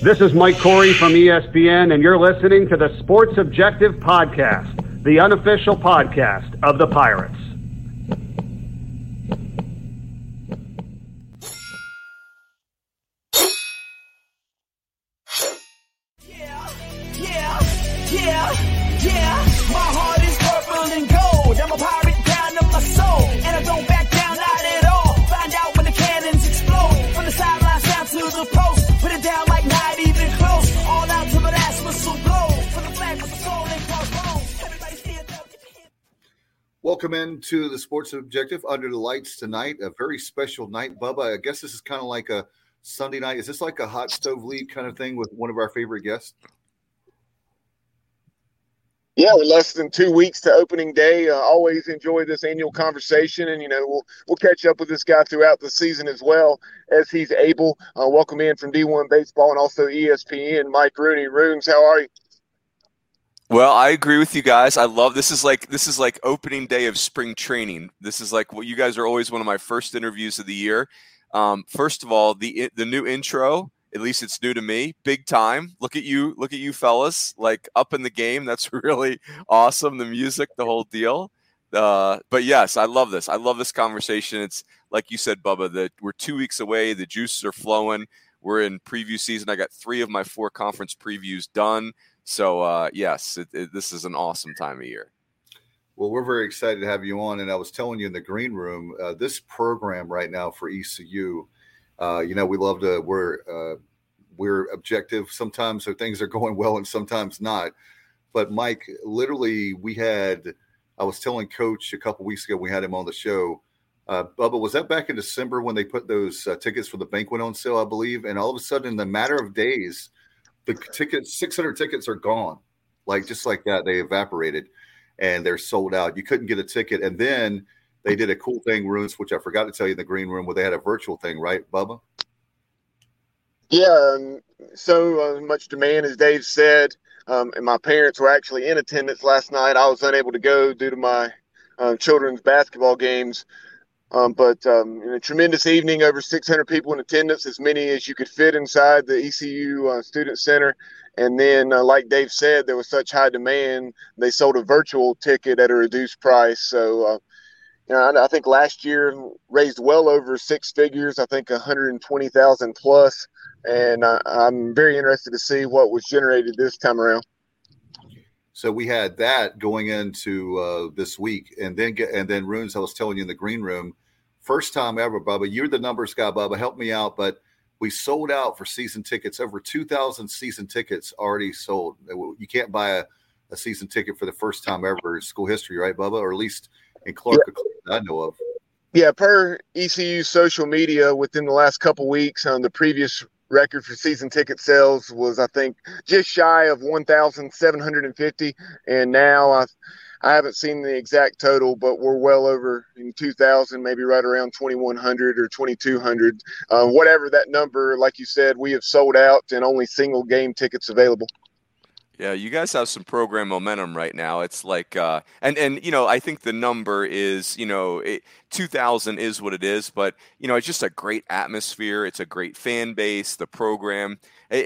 This is Mike Corey from ESPN, and you're listening to the Sports Objective Podcast, the unofficial podcast of the Pirates. My heart is purple and gold. I'm a pirate down of my soul, and I don't back down, not at all. Find out when the cannons explode. From the sidelines down to the post, put it down like not even close. All out to the last whistle blow. For the flag with the soul and crossbones. Everybody stand up. Welcome into the Sports Objective Under the Lights tonight. A very special night, Bubba. I guess this is kind of like a Sunday night. Is this like a hot stove league kind of thing with one of our favorite guests? Yeah, we're less than 2 weeks to opening day. Always enjoy this annual conversation, and we'll catch up with this guy throughout the season as well as he's able. Welcome in from D1 Baseball and also ESPN, Mike Rooney. Rooms, how are you? Well, I agree with you guys. I love this is like opening day of spring training. This is like what you guys are always one of my first interviews of the year. First of all, the new intro. At least it's new to me. Big time. Look at you fellas, like up in the game. That's really awesome. The music, the whole deal. But yes, I love this. I love this conversation. It's like you said, Bubba, that we're 2 weeks away. The juices are flowing. We're in preview season. I got 3 of my 4 conference previews done. So yes, this is an awesome time of year. Well, we're very excited to have you on. And I was telling you in the green room, this program right now for ECU, we love to, we're objective. Sometimes things are going well and sometimes not. But Mike, literally I was telling Coach a couple weeks ago, we had him on the show. Bubba, was that back in December when they put those tickets for the banquet on sale, I believe? And all of a sudden, in the matter of days, the 600 tickets are gone. Like, just like that, they evaporated and they're sold out. You couldn't get a ticket. And then they did a cool thing, Runes, which I forgot to tell you in the green room, where they had a virtual thing, right, Bubba? Yeah, so much demand, as Dave said, and my parents were actually in attendance last night. I was unable to go due to my children's basketball games. But a tremendous evening, over 600 people in attendance, as many as you could fit inside the ECU Student Center. And then, like Dave said, there was such high demand, they sold a virtual ticket at a reduced price. So, I think last year raised well over 6 figures, I think 120,000 plus. And I'm very interested to see what was generated this time around. So we had that going into this week. And then Runes, I was telling you in the green room, first time ever, Bubba, you're the numbers guy, Bubba, help me out. But we sold out for season tickets, over 2,000 season tickets already sold. You can't buy a season ticket for the first time ever in school history, right, Bubba? Or at least in Clark, I know of. Yeah, per ECU social media, within the last couple weeks, the previous record for season ticket sales was, I think, just shy of 1,750. And now I haven't seen the exact total, but we're well over in 2,000, maybe right around 2,100 or 2,200. Whatever that number, like you said, we have sold out and only single game tickets available. Yeah, you guys have some program momentum right now. It's like, and I think the number is, 2,000 is what it is, but, it's just a great atmosphere. It's a great fan base, the program.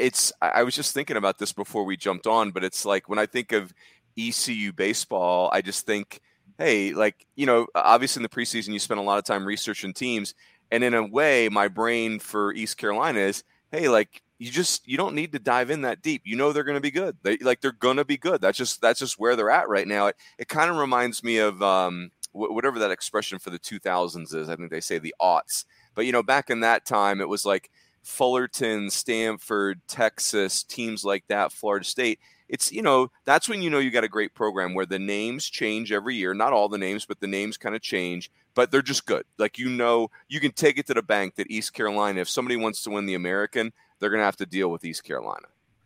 I was just thinking about this before we jumped on, but it's like when I think of ECU baseball, I just think, hey, obviously in the preseason, you spend a lot of time researching teams. And in a way, my brain for East Carolina is, hey, you don't need to dive in that deep. They're going to be good. They're going to be good. That's just where they're at right now. It kind of reminds me of whatever that expression for the 2000s is. I think they say the aughts. But back in that time, it was like Fullerton, Stanford, Texas, teams like that, Florida State. It's that's when you got a great program where the names change every year. Not all the names, but the names kind of change. But they're just good. You can take it to the bank that East Carolina, if somebody wants to win the American, they're going to have to deal with East Carolina.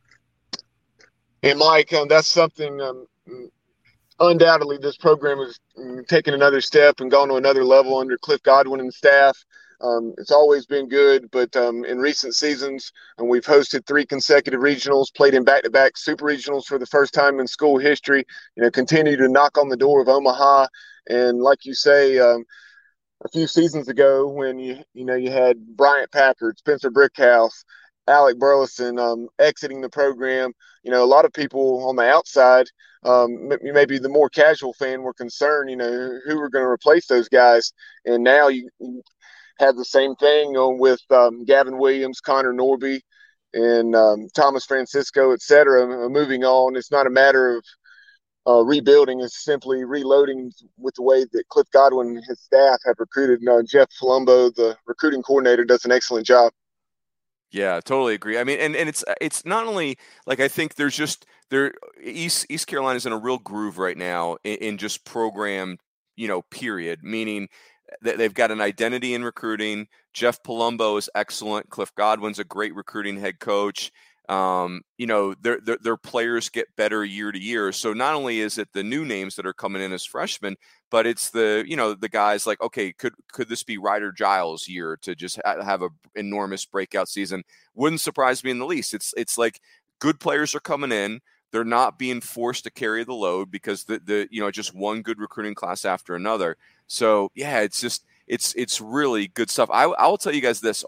And Mike, that's something undoubtedly this program has taken another step and gone to another level under Cliff Godwin and staff. It's always been good, but in recent seasons, and we've hosted 3 consecutive regionals, played in back-to-back super regionals for the first time in school history, continue to knock on the door of Omaha. And like you say, a few seasons ago when you had Bryant Packard, Spencer Brickhouse, Alec Burleson exiting the program, a lot of people on the outside, maybe the more casual fan, were concerned, who were going to replace those guys. And now you have the same thing with Gavin Williams, Connor Norby, and Thomas Francisco, et cetera, moving on. It's not a matter of rebuilding. It's simply reloading with the way that Cliff Godwin and his staff have recruited. Jeff Palumbo, the recruiting coordinator, does an excellent job. Yeah, totally agree. I mean, and it's not only like, I think East Carolina's in a real groove right now in just program, period, meaning that they've got an identity in recruiting. Jeff Palumbo is excellent. Cliff Godwin's a great recruiting head coach. Their players get better year to year. So not only is it the new names that are coming in as freshmen, but it's the guys like, okay, could this be Ryder Giles' year to just have an enormous breakout season? Wouldn't surprise me in the least. It's like good players are coming in. They're not being forced to carry the load because just one good recruiting class after another. So yeah, it's really good stuff. I will tell you guys this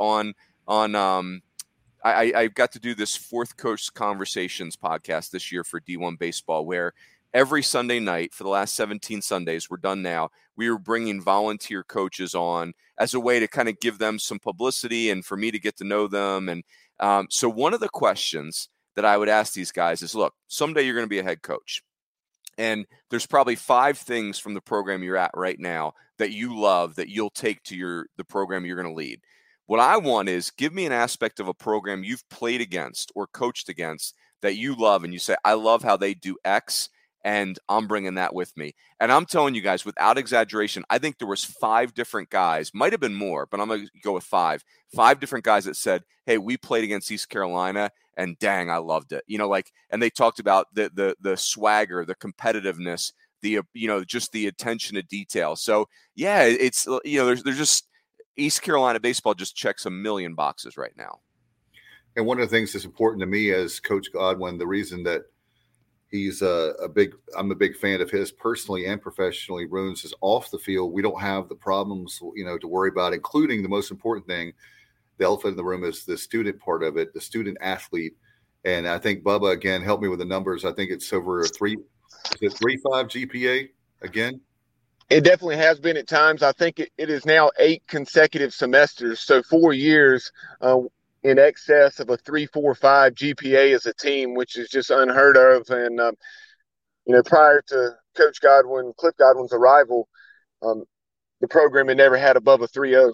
I got to do this Fourth Coast Conversations podcast this year for D1 Baseball, where every Sunday night for the last 17 Sundays, we're done now, we were bringing volunteer coaches on as a way to kind of give them some publicity and for me to get to know them. And so one of the questions that I would ask these guys is, look, someday you're going to be a head coach. And there's probably 5 things from the program you're at right now that you love that you'll take to the program you're going to lead. What I want is, give me an aspect of a program you've played against or coached against that you love, and you say, I love how they do X, and I'm bringing that with me. And I'm telling you guys, without exaggeration, I think there was 5 different guys, might have been more, but I'm going to go with 5 different guys that said, hey, we played against East Carolina, and dang, I loved it. And they talked about the swagger, the competitiveness, just the attention to detail. So yeah, it's, there's just, East Carolina baseball just checks a million boxes right now. And one of the things that's important to me as Coach Godwin, the reason that I'm a big fan of his personally and professionally, Runes, is off the field. We don't have the problems, to worry about, including the most important thing, the elephant in the room, is the student part of it, the student athlete. And I think Bubba, again, help me with the numbers. I think it's over a 3.5 GPA again. It definitely has been at times. I think it is now 8 consecutive semesters. So 4 years in excess of a 3.45 GPA as a team, which is just unheard of. And, prior to Coach Godwin, Cliff Godwin's arrival, the program had never had above a 3.0.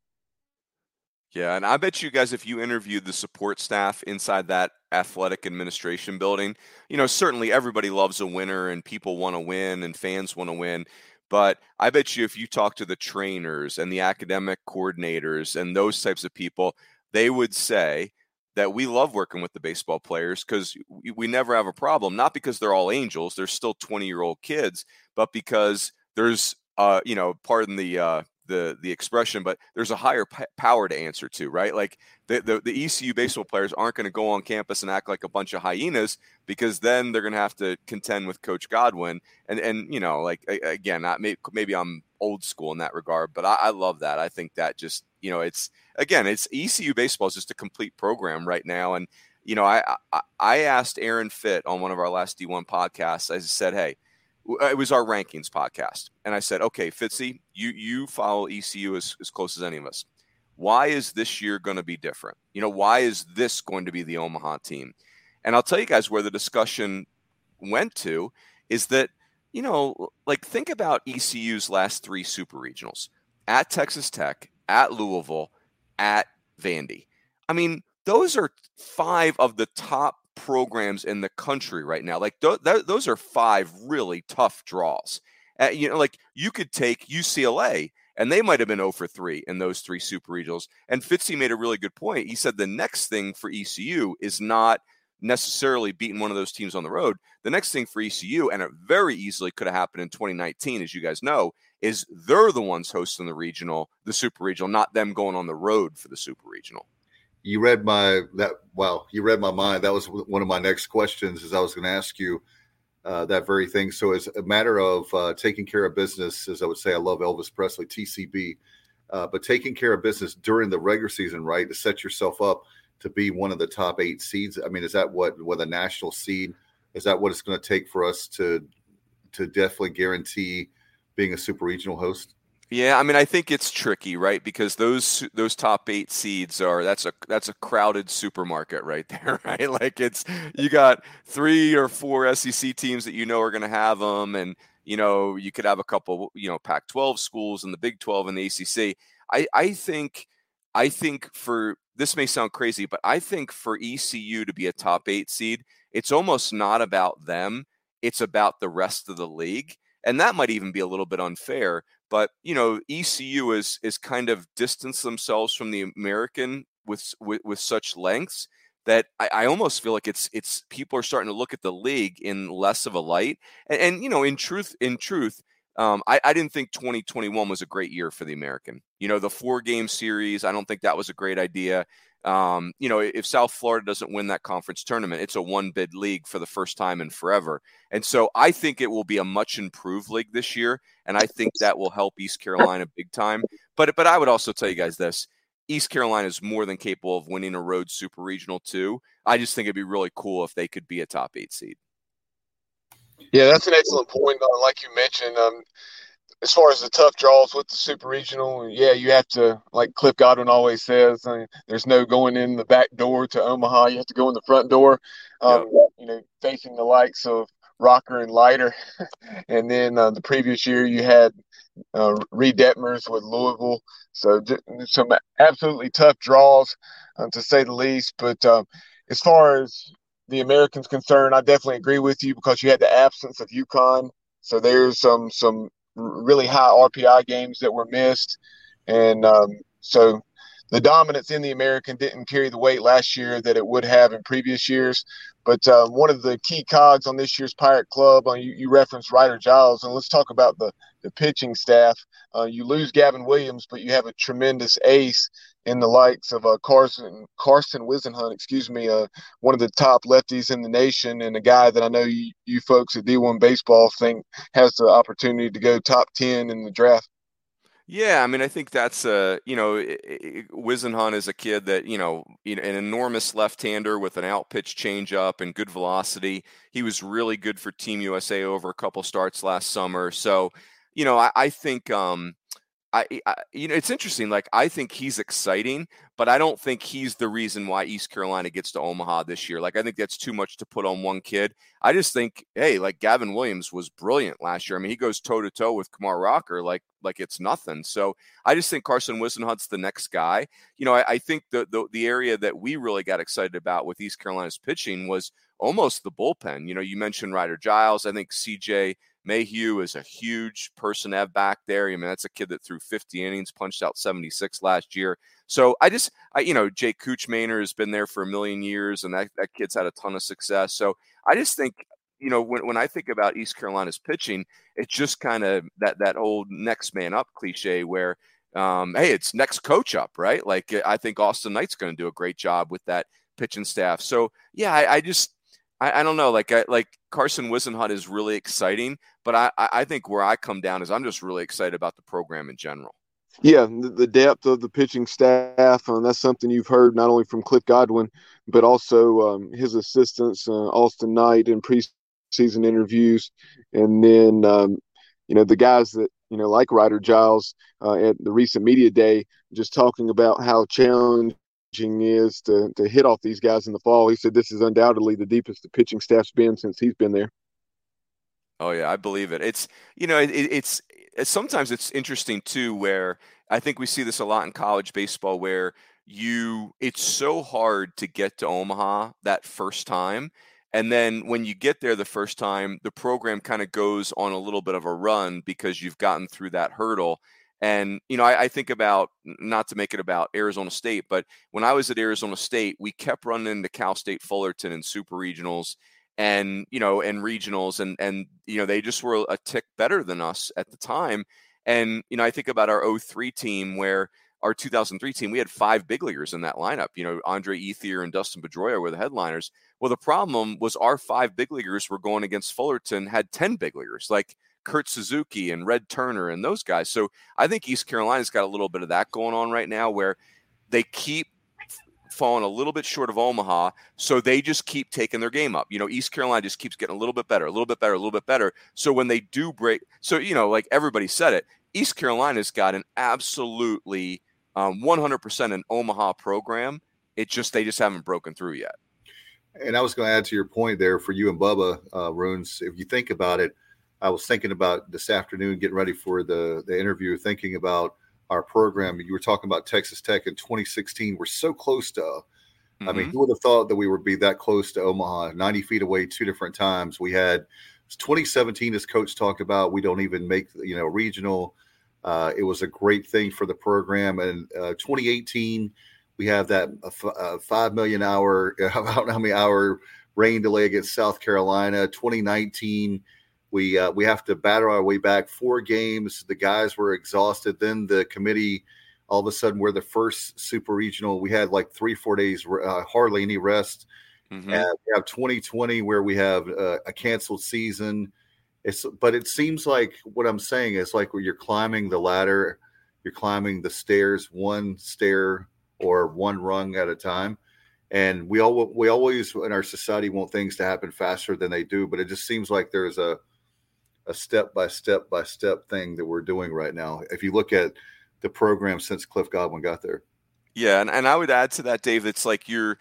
Yeah, and I bet you guys, if you interviewed the support staff inside that athletic administration building, certainly everybody loves a winner and people want to win and fans want to win. But I bet you if you talk to the trainers and the academic coordinators and those types of people, they would say that we love working with the baseball players because we never have a problem, not because they're all angels, they're still 20-year-old kids, but because there's, pardon the expression, but there's a higher power to answer to, right? Like the ECU baseball players aren't going to go on campus and act like a bunch of hyenas, because then they're going to have to contend with Coach Godwin. And again, maybe I'm old school in that regard, but I love that. I think that just, it's ECU baseball is just a complete program right now. And, I asked Aaron Fitt on one of our last D1 podcasts, I said, hey, it was our rankings podcast. And I said, okay, Fitzy, you follow ECU as close as any of us. Why is this year going to be different? Why is this going to be the Omaha team? And I'll tell you guys where the discussion went to is that, think about ECU's last 3 super regionals: at Texas Tech, at Louisville, at Vandy. I mean, those are 5 of the top programs in the country right now. Like those are 5 really tough draws. You could take UCLA and they might have been 0-3 in those 3 super regionals. And Fitzy made a really good point. He said the next thing for ECU is not necessarily beating one of those teams on the road. The next thing for ECU, and it very easily could have happened in 2019, as you guys know, is they're the ones hosting the super regional, not them going on the road for the super regional. You read my mind. That was one of my next questions, is I was going to ask you that very thing. So it's a matter of taking care of business, as I would say. I love Elvis Presley, TCB, but taking care of business during the regular season, right, to set yourself up to be one of the top 8 seeds? I mean, is that what with a national seed? Is that what it's going to take for us to definitely guarantee being a super regional host? Yeah, I mean, I think it's tricky, right? Because those top 8 seeds that's a crowded supermarket right there, right? Like you got 3 or 4 SEC teams that are going to have them, and you could have a couple Pac-12 schools and the Big 12 and the ACC. I think for this may sound crazy, but I think for ECU to be a top 8 seed, it's almost not about them; it's about the rest of the league, and that might even be a little bit unfair. But ECU is kind of distanced themselves from the American with such lengths that I almost feel like it's people are starting to look at the league in less of a light. And in truth, I didn't think 2021 was a great year for the American. The 4-game series, I don't think that was a great idea. If South Florida doesn't win that conference tournament, it's a 1-bid league for the first time in forever. And so I think it will be a much improved league this year. And I think that will help East Carolina big time. But I would also tell you guys this: East Carolina is more than capable of winning a road super regional too. I just think it'd be really cool if they could be a top 8 seed. Yeah, that's an excellent point. Like you mentioned, as far as the tough draws with the super regional, yeah, you have to, like Cliff Godwin always says, there's no going in the back door to Omaha. You have to go in the front door, facing the likes of Rocker and Leiter. And then the previous year you had Reed Detmers with Louisville. So some absolutely tough draws, to say the least. But as far as the Americans concerned, I definitely agree with you because you had the absence of UConn. So there's some really high RPI games that were missed. And so the dominance in the American didn't carry the weight last year that it would have in previous years. But one of the key cogs on this year's Pirate Club, you referenced Ryder Giles, and let's talk about the pitching staff. You lose Gavin Williams, but you have a tremendous ace in the likes of Carson Wisenhunt, one of the top lefties in the nation, and a guy that I know you folks at D1 Baseball think has the opportunity to go top 10 in the draft. Yeah, I mean, I think that's Wisenhunt is a kid that an enormous left-hander with an out-pitch changeup and good velocity. He was really good for Team USA over a couple starts last summer. So, I think it's interesting. Like, I think he's exciting, but I don't think he's the reason why East Carolina gets to Omaha this year. Like, I think that's too much to put on one kid. I just think, hey, like Gavin Williams was brilliant last year. I mean, he goes toe to toe with Kumar Rocker like it's nothing. So I just think Carson Wisenhunt's the next guy. I think the area that we really got excited about with East Carolina's pitching was almost the bullpen. You mentioned Ryder Giles. I think CJ Mayhew is a huge person to have back there. I mean, that's a kid that threw 50 innings, punched out 76 last year. So Jake Kuchmaner has been there for a million years, and that kid's had a ton of success. So I just think, when I think about East Carolina's pitching, it's just kind of that old next man up cliche where, hey, it's next coach up, right? Like, I think Austin Knight's going to do a great job with that pitching staff. So yeah, I don't know. Like Carson Wisenhunt is really exciting, but I think where I come down is I'm just really excited about the program in general. Yeah, the depth of the pitching staff, that's something you've heard not only from Cliff Godwin, but also his assistants, Austin Knight, in preseason interviews. And then, the guys that, like Ryder Giles at the recent media day, just talking about how challenging is to hit off these guys in the fall. He said this is undoubtedly the deepest the pitching staff's been since he's been there. Oh yeah, I believe it. It's it's sometimes it's interesting too, where I think we see this a lot in college baseball, where it's so hard to get to Omaha that first time, and then when you get there the first time, the program kind of goes on a little bit of a run because you've gotten through that hurdle. And, I think about, not to make it about Arizona State, but when I was at Arizona State, we kept running into Cal State Fullerton in super regionals and regionals. And they just were a tick better than us at the time. And, I think about our 2003 team, where our 2003 team, we had 5 big leaguers in that lineup. Andre Ethier and Dustin Pedroia were the headliners. Well, the problem was our 5 big leaguers were going against Fullerton had 10 big leaguers, like Kurt Suzuki and Red Turner and those guys. So I think East Carolina's got a little bit of that going on right now, where they keep fallen a little bit short of Omaha, so they just keep taking their game up. East Carolina just keeps getting a little bit better, a little bit better, a little bit better. So when they do break, so, like everybody said it, East Carolina's got an absolutely 100% an Omaha program. They just haven't broken through yet. And I was going to add to your point there for you and Bubba, Runes. If you think about it, I was thinking about this afternoon, getting ready for the interview, thinking about our program. You were talking about Texas Tech in 2016. We're so close to, I mean, who would have thought that we would be that close to Omaha, 90 feet away, 2 different times. We had 2017, as Coach talked about, we don't even make, regional. It was a great thing for the program. And 2018, we have that 5 million hour, I don't know how many hour rain delay against South Carolina. 2019, we have to battle our way back 4 games. The guys were exhausted. Then the committee, all of a sudden, we're the first super regional. We had like 3-4 days, hardly any rest. And we have 2020 where we have a canceled season. But it seems like what I'm saying is like when you're climbing the ladder, you're climbing the stairs, one stair or one rung at a time. And we always in our society want things to happen faster than they do. But it just seems like there's a step by step thing that we're doing right now. If you look at the program since Cliff Godwin got there. Yeah, and I would add to that, Dave, it's like if you're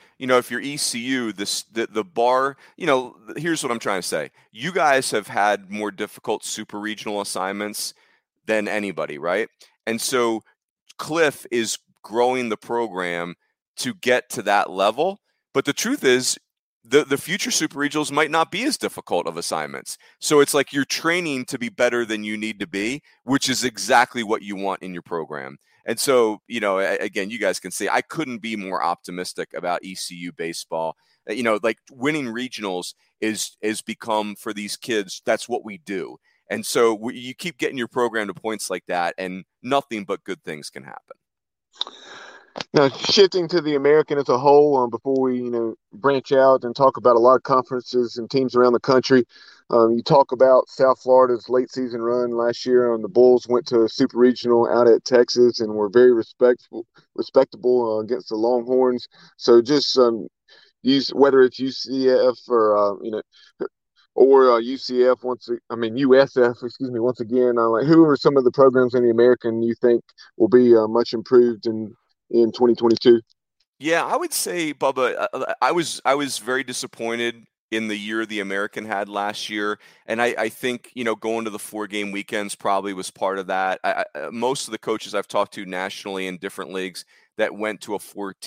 ECU, the bar, here's what I'm trying to say. You guys have had more difficult super regional assignments than anybody, right? And so Cliff is growing the program to get to that level. But the truth is, the future super regionals might not be as difficult of assignments. So it's like you're training to be better than you need to be, which is exactly what you want in your program. And so, again, you guys can see I couldn't be more optimistic about ECU baseball. Like winning regionals is become for these kids, that's what we do. And so you keep getting your program to points like that, and nothing but good things can happen. Now, shifting to the American as a whole, before we, branch out and talk about a lot of conferences and teams around the country, you talk about South Florida's late season run last year. The Bulls went to a super regional out at Texas and were very respectable against the Longhorns. So just whether it's UCF or UCF USF, once again, who are some of the programs in the American you think will be much improved in 2022? Yeah, I would say, Bubba, I was very disappointed in the year the American had last year. And I think, going to the 4-game weekends probably was part of that. Most of the coaches I've talked to nationally in different leagues that went to a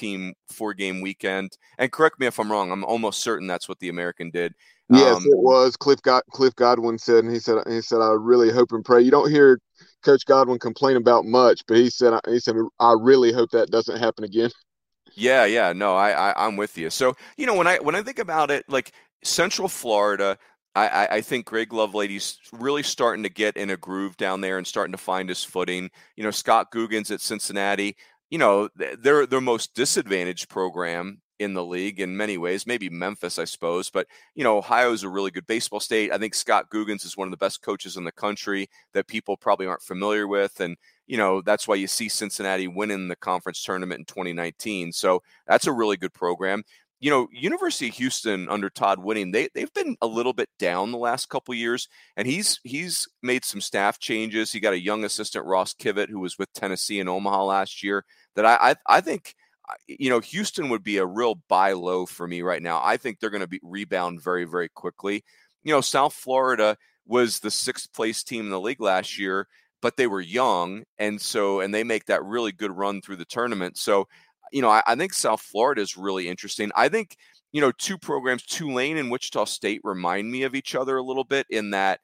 4-game weekend, and correct me if I'm wrong, I'm almost certain that's what the American did. Yes, it was. Cliff Godwin said, and he said, I really hope and pray. You don't hear Coach Godwin complain about much, but he said, I really hope that doesn't happen again. Yeah. No, I'm with you. So, when I think about it, like Central Florida, I think Greg Lovelady's really starting to get in a groove down there and starting to find his footing. Scott Guggens at Cincinnati, they're their most disadvantaged program in the league in many ways, maybe Memphis, I suppose. But, Ohio is a really good baseball state. I think Scott Guggens is one of the best coaches in the country that people probably aren't familiar with. And, that's why you see Cincinnati winning the conference tournament in 2019. So that's a really good program. University of Houston under Todd Whitting, they've been a little bit down the last couple of years, and he's made some staff changes. He got a young assistant, Ross Kivett, who was with Tennessee and Omaha last year, that I think Houston would be a real buy low for me right now. I think they're going to rebound very, very quickly. South Florida was the 6th place team in the league last year, but they were young. And they make that really good run through the tournament. So, I think South Florida is really interesting. I think, 2 programs, Tulane and Wichita State, remind me of each other a little bit in that,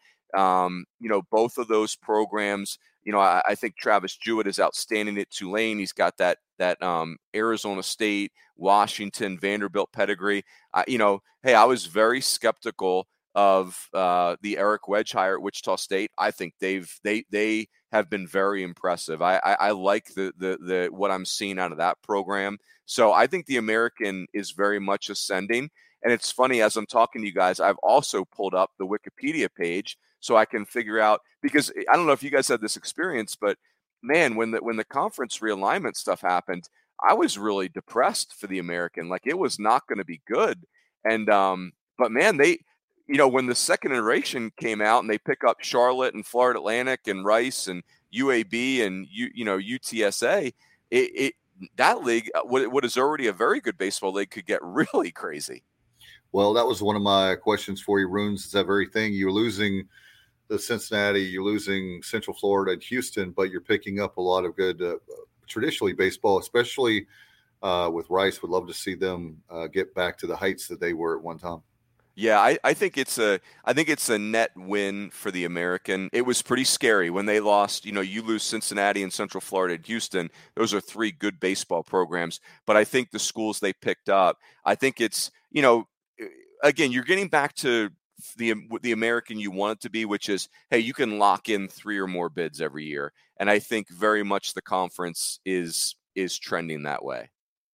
both of those programs, I think Travis Jewett is outstanding at Tulane. He's got that Arizona State, Washington, Vanderbilt pedigree. Hey, I was very skeptical of the Eric Wedge hire at Wichita State. I think they have been very impressive. I like the what I'm seeing out of that program. So I think the American is very much ascending. And it's funny, as I'm talking to you guys, I've also pulled up the Wikipedia page so I can figure out, because I don't know if you guys had this experience, but man, when the conference realignment stuff happened, I was really depressed for the American. Like, it was not going to be good. And but man, they, when the second iteration came out and they pick up Charlotte and Florida Atlantic and Rice and UAB and UTSA, that league, what is already a very good baseball league, could get really crazy. Well, that was one of my questions for you, Runes. Is that very thing? You're losing the Cincinnati, you're losing Central Florida and Houston, but you're picking up a lot of good traditionally baseball, especially with Rice. Would love to see them get back to the heights that they were at one time. Yeah, I think it's a net win for the American. It was pretty scary when they lost. You lose Cincinnati and Central Florida and Houston. Those are three good baseball programs. But I think the schools they picked up, I think it's, again, you're getting back to the American you want it to be, which is, hey, you can lock in 3 or more bids every year. And I think very much the conference is trending that way.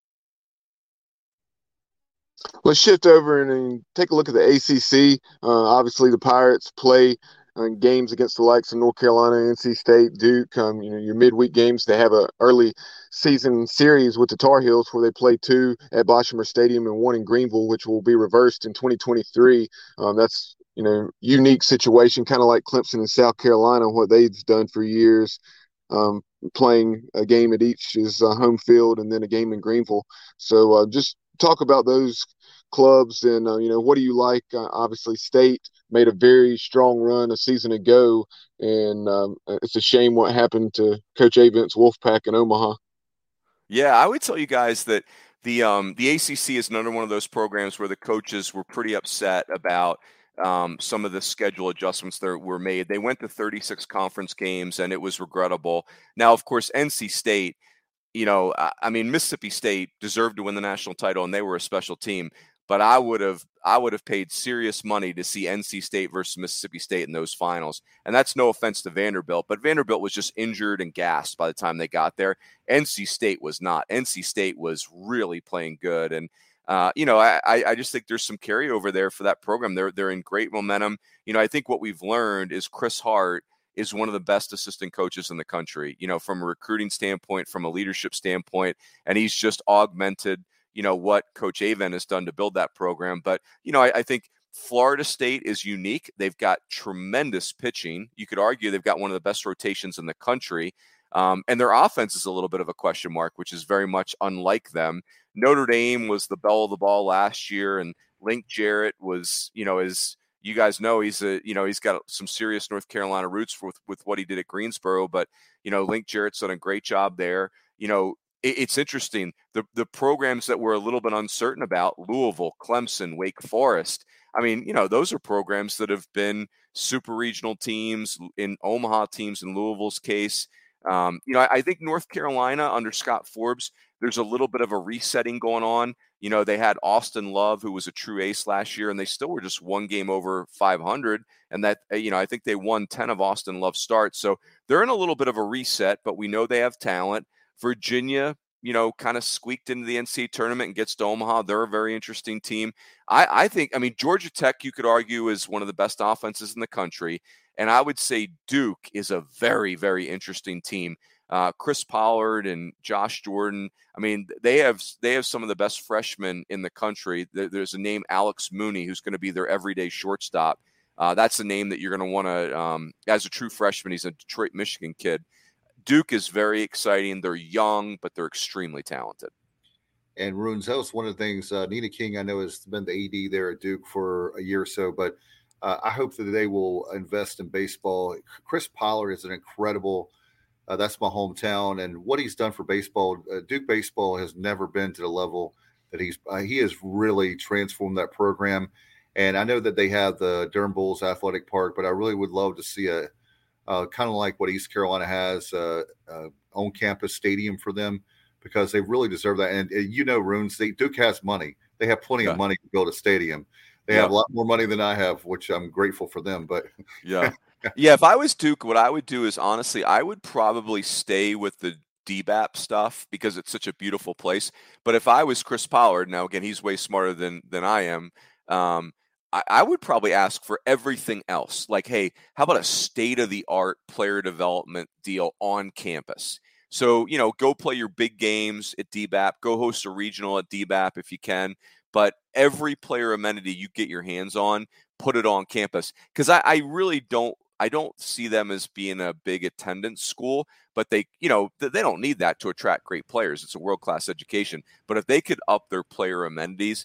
Let's shift over and take a look at the ACC. Obviously, the Pirates play games against the likes of North Carolina, NC State, Duke. Your midweek games. They have a early season series with the Tar Heels where they play 2 at Boshamer Stadium and 1 in Greenville, which will be reversed in 2023. That's unique situation, kind of like Clemson and South Carolina, what they've done for years. Playing a game at each is home field and then a game in Greenville. So just talk about those clubs and what do you like? Obviously, State made a very strong run a season ago, and it's a shame what happened to Coach Avent's Wolfpack in Omaha. Yeah, I would tell you guys that the ACC is another one of those programs where the coaches were pretty upset about some of the schedule adjustments that were made. They went to 36 conference games, and it was regrettable. Now, of course, NC State, Mississippi State deserved to win the national title, and they were a special team. But I would have paid serious money to see NC State versus Mississippi State in those finals. And that's no offense to Vanderbilt, but Vanderbilt was just injured and gassed by the time they got there. NC State was not. NC State was really playing good. And I just think there's some carryover there for that program. They're in great momentum. I think what we've learned is Chris Hart is one of the best assistant coaches in the country, from a recruiting standpoint, from a leadership standpoint, and he's just augmented, what Coach Avent has done to build that program. But, I think Florida State is unique. They've got tremendous pitching. You could argue they've got one of the best rotations in the country. And their offense is a little bit of a question mark, which is very much unlike them. Notre Dame was the belle of the ball last year, and Link Jarrett was, as you guys know, he's got some serious North Carolina roots with what he did at Greensboro. But, Link Jarrett's done a great job there. It's interesting. The programs that we're a little bit uncertain about, Louisville, Clemson, Wake Forest, those are programs that have been super regional teams, in Omaha teams in Louisville's case. I think North Carolina under Scott Forbes, there's a little bit of a resetting going on. They had Austin Love, who was a true ace last year, and they still were just 1 game over 500. And that, I think they won 10 of Austin Love's starts. So they're in a little bit of a reset, but we know they have talent. Virginia, kind of squeaked into the NCAA tournament and gets to Omaha. They're a very interesting team. I think, Georgia Tech, you could argue, is one of the best offenses in the country. And I would say Duke is a very, very interesting team. Chris Pollard and Josh Jordan. They have some of the best freshmen in the country. There's a name, Alex Mooney, who's going to be their everyday shortstop. That's a name that you're going to want to, as a true freshman, he's a Detroit, Michigan kid. Duke is very exciting. They're young, but they're extremely talented. And Runes, that was one of the things. Nina King, I know, has been the AD there at Duke for a year or so, but I hope that they will invest in baseball. Chris Pollard is an incredible. That's my hometown, and what he's done for baseball, Duke baseball has never been to the level that he has really transformed that program. And I know that they have the Durham Bulls Athletic Park, but I really would love to see a kind of like what East Carolina has, on-campus stadium for them, because they really deserve that. And Runes, Duke has money. They have plenty of money to build a stadium. They have a lot more money than I have, which I'm grateful for them. But yeah. If I was Duke, what I would do is, honestly, I would probably stay with the DBAP stuff because it's such a beautiful place. But if I was Chris Pollard, now again, he's way smarter than I am. I would probably ask for everything else. Like, hey, how about a state-of-the-art player development deal on campus? So, go play your big games at DBAP, go host a regional at DBAP if you can. But every player amenity you get your hands on, put it on campus. Because I really don't see them as being a big attendance school, but they don't need that to attract great players. It's a world-class education. But if they could up their player amenities,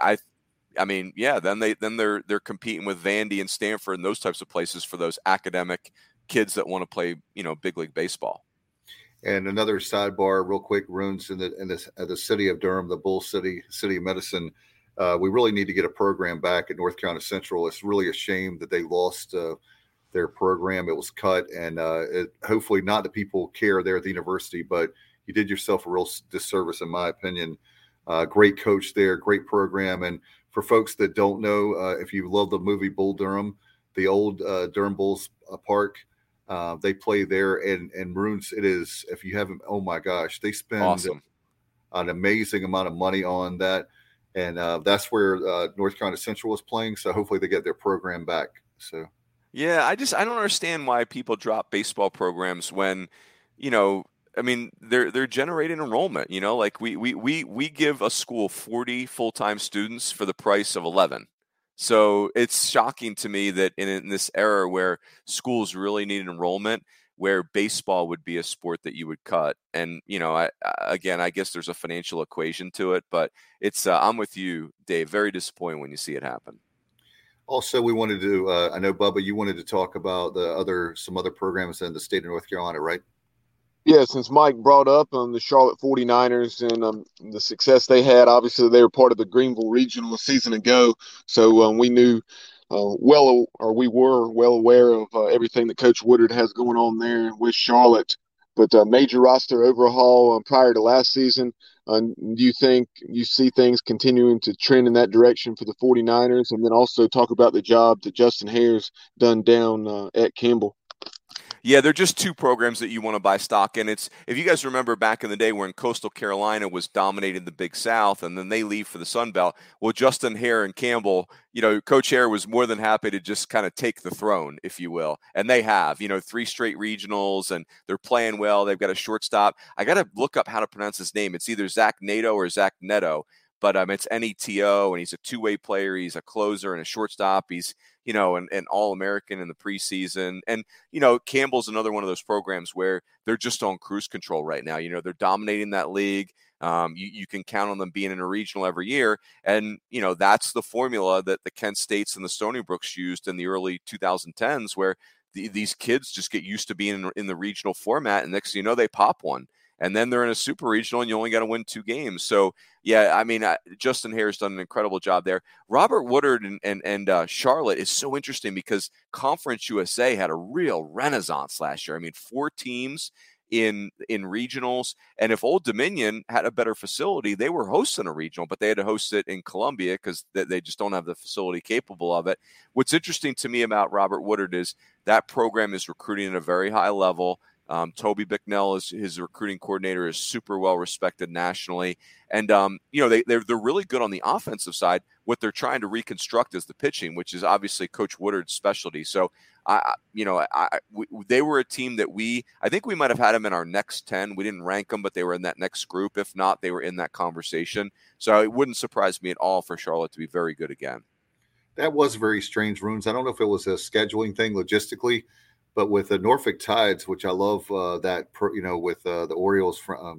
then they're competing with Vandy and Stanford and those types of places for those academic kids that want to play, big league baseball. And another sidebar, real quick, Runes in the city of Durham, the Bull City of Medicine. We really need to get a program back at North Carolina Central. It's really a shame that they lost their program. It was cut, and hopefully not that people care there at the university, but you did yourself a real disservice, in my opinion. Great coach there, great program. And for folks that don't know, if you love the movie Bull Durham, the old Durham Bulls park, they play there, and Runes, it is, if you haven't, oh my gosh, they spend awesome. An amazing amount of money on that. And that's where North Carolina Central was playing. So hopefully they get their program back. So, yeah, I don't understand why people drop baseball programs when, they're generating enrollment. Like we give a school 40 full-time students for the price of 11. So it's shocking to me that in this era where schools really need enrollment, where baseball would be a sport that you would cut. And, I guess there's a financial equation to it, but it's, I'm with you, Dave, very disappointing when you see it happen. Also, we wanted to, I know, Bubba, you wanted to talk about some other programs in the state of North Carolina, right? Yeah, since Mike brought up the Charlotte 49ers and the success they had, obviously they were part of the Greenville Regional a season ago. So we knew we were well aware of everything that Coach Woodard has going on there with Charlotte. But major roster overhaul prior to last season. Do you think you see things continuing to trend in that direction for the 49ers? And then also talk about the job that Justin Hare's done down at Campbell. Yeah, they're just two programs that you want to buy stock in. It's, if you guys remember back in the day when Coastal Carolina was dominating the Big South and then they leave for the Sun Belt, well, Justin Hare and Campbell, Coach Hare was more than happy to just kind of take the throne, if you will. And they have, 3 straight regionals, and they're playing well. They've got a shortstop. I got to look up how to pronounce his name. It's either Zach Nato or Zach Neto, but it's Neto, and he's a two-way player. He's a closer and a shortstop. He's an All-American in the preseason. And, Campbell's another one of those programs where they're just on cruise control right now. They're dominating that league. You can count on them being in a regional every year. And, that's the formula that the Kent States and the Stony Brooks used in the early 2010s, where these kids just get used to being in the regional format. And next thing you know, they pop one. And then they're in a super regional and you only got to win 2 games. So, yeah, Justin Hare's done an incredible job there. Robert Woodard and Charlotte is so interesting because Conference USA had a real renaissance last year. 4 teams in regionals. And if Old Dominion had a better facility, they were hosting a regional, but they had to host it in Columbia because they just don't have the facility capable of it. What's interesting to me about Robert Woodard is that program is recruiting at a very high level. Toby Bicknell, his recruiting coordinator, is super well respected nationally. And, they're really good on the offensive side. What they're trying to reconstruct is the pitching, which is obviously Coach Woodard's specialty. So, they were a team that I think we might have had them in our next 10. We didn't rank them, but they were in that next group. If not, they were in that conversation. So it wouldn't surprise me at all for Charlotte to be very good again. That was very strange, Runes. I don't know if it was a scheduling thing logistically, but with the Norfolk Tides, which I love with the Orioles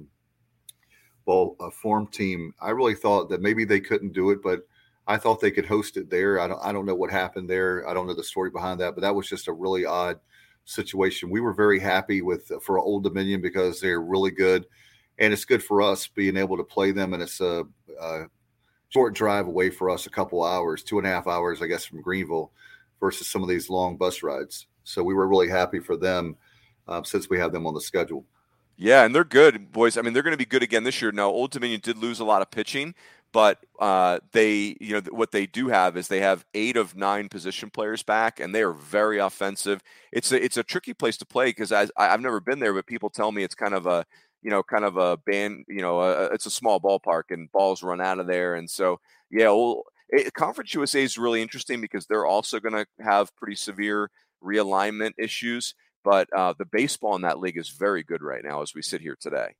form team, I really thought that maybe they couldn't do it, but I thought they could host it there. I don't know what happened there. I don't know the story behind that, but that was just a really odd situation. We were very happy for Old Dominion because they're really good, and it's good for us being able to play them, and it's a short drive away for us, a couple hours, 2.5 hours, I guess, from Greenville versus some of these long bus rides. So we were really happy for them since we have them on the schedule. Yeah, and they're good, boys. They're going to be good again this year. Now, Old Dominion did lose a lot of pitching, but they, what they do have is they have 8 of 9 position players back, and they are very offensive. It's a tricky place to play because I've never been there, but people tell me it's kind of a band. It's a small ballpark, and balls run out of there, and so Conference USA is really interesting because they're also going to have pretty severe realignment issues, but the baseball in that league is very good right now as we sit here today.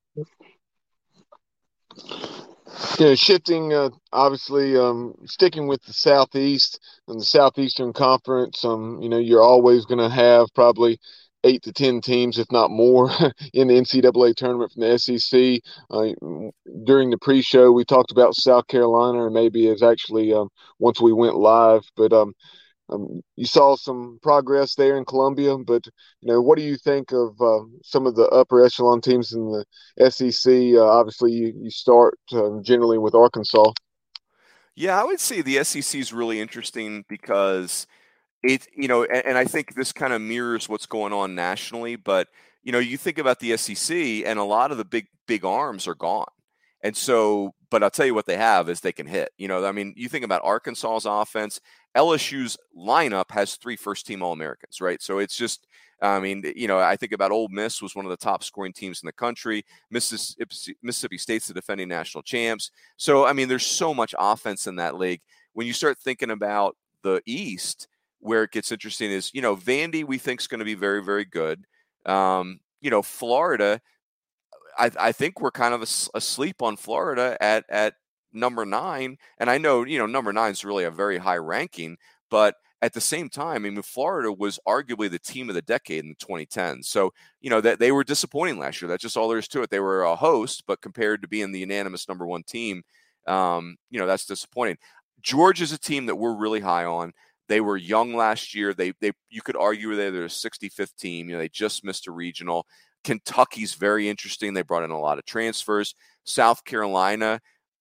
Shifting, obviously, sticking with the Southeast and the Southeastern Conference, you're always going to have probably 8 to 10 teams, if not more, in the NCAA tournament from the SEC. During the pre-show, we talked about South Carolina, or maybe it's actually once we went live, but you saw some progress there in Columbia, but what do you think of some of the upper echelon teams in the SEC? Obviously, you start generally with Arkansas. Yeah, I would say the SEC is really interesting because and I think this kind of mirrors what's going on nationally. But you think about the SEC, and a lot of the big arms are gone. And so, but I'll tell you what they have is they can hit. You think about Arkansas's offense. LSU's lineup has 3 first-team All-Americans, right? So it's just, I think about Ole Miss was one of the top scoring teams in the country. Mississippi State's the defending national champs. So, there's so much offense in that league. When you start thinking about the East, where it gets interesting is, Vandy we think is going to be very, very good. Florida, I think we're kind of asleep on Florida at number 9. And I know, number 9 is really a very high ranking, but at the same time, Florida was arguably the team of the decade in the 2010s. So, that they were disappointing last year. That's just all there is to it. They were a host, but compared to being the unanimous number 1 team, that's disappointing. Georgia's a team that we're really high on. They were young last year. You could argue they're the 65th team. They just missed a regional. Kentucky's very interesting. They brought in a lot of transfers. South Carolina,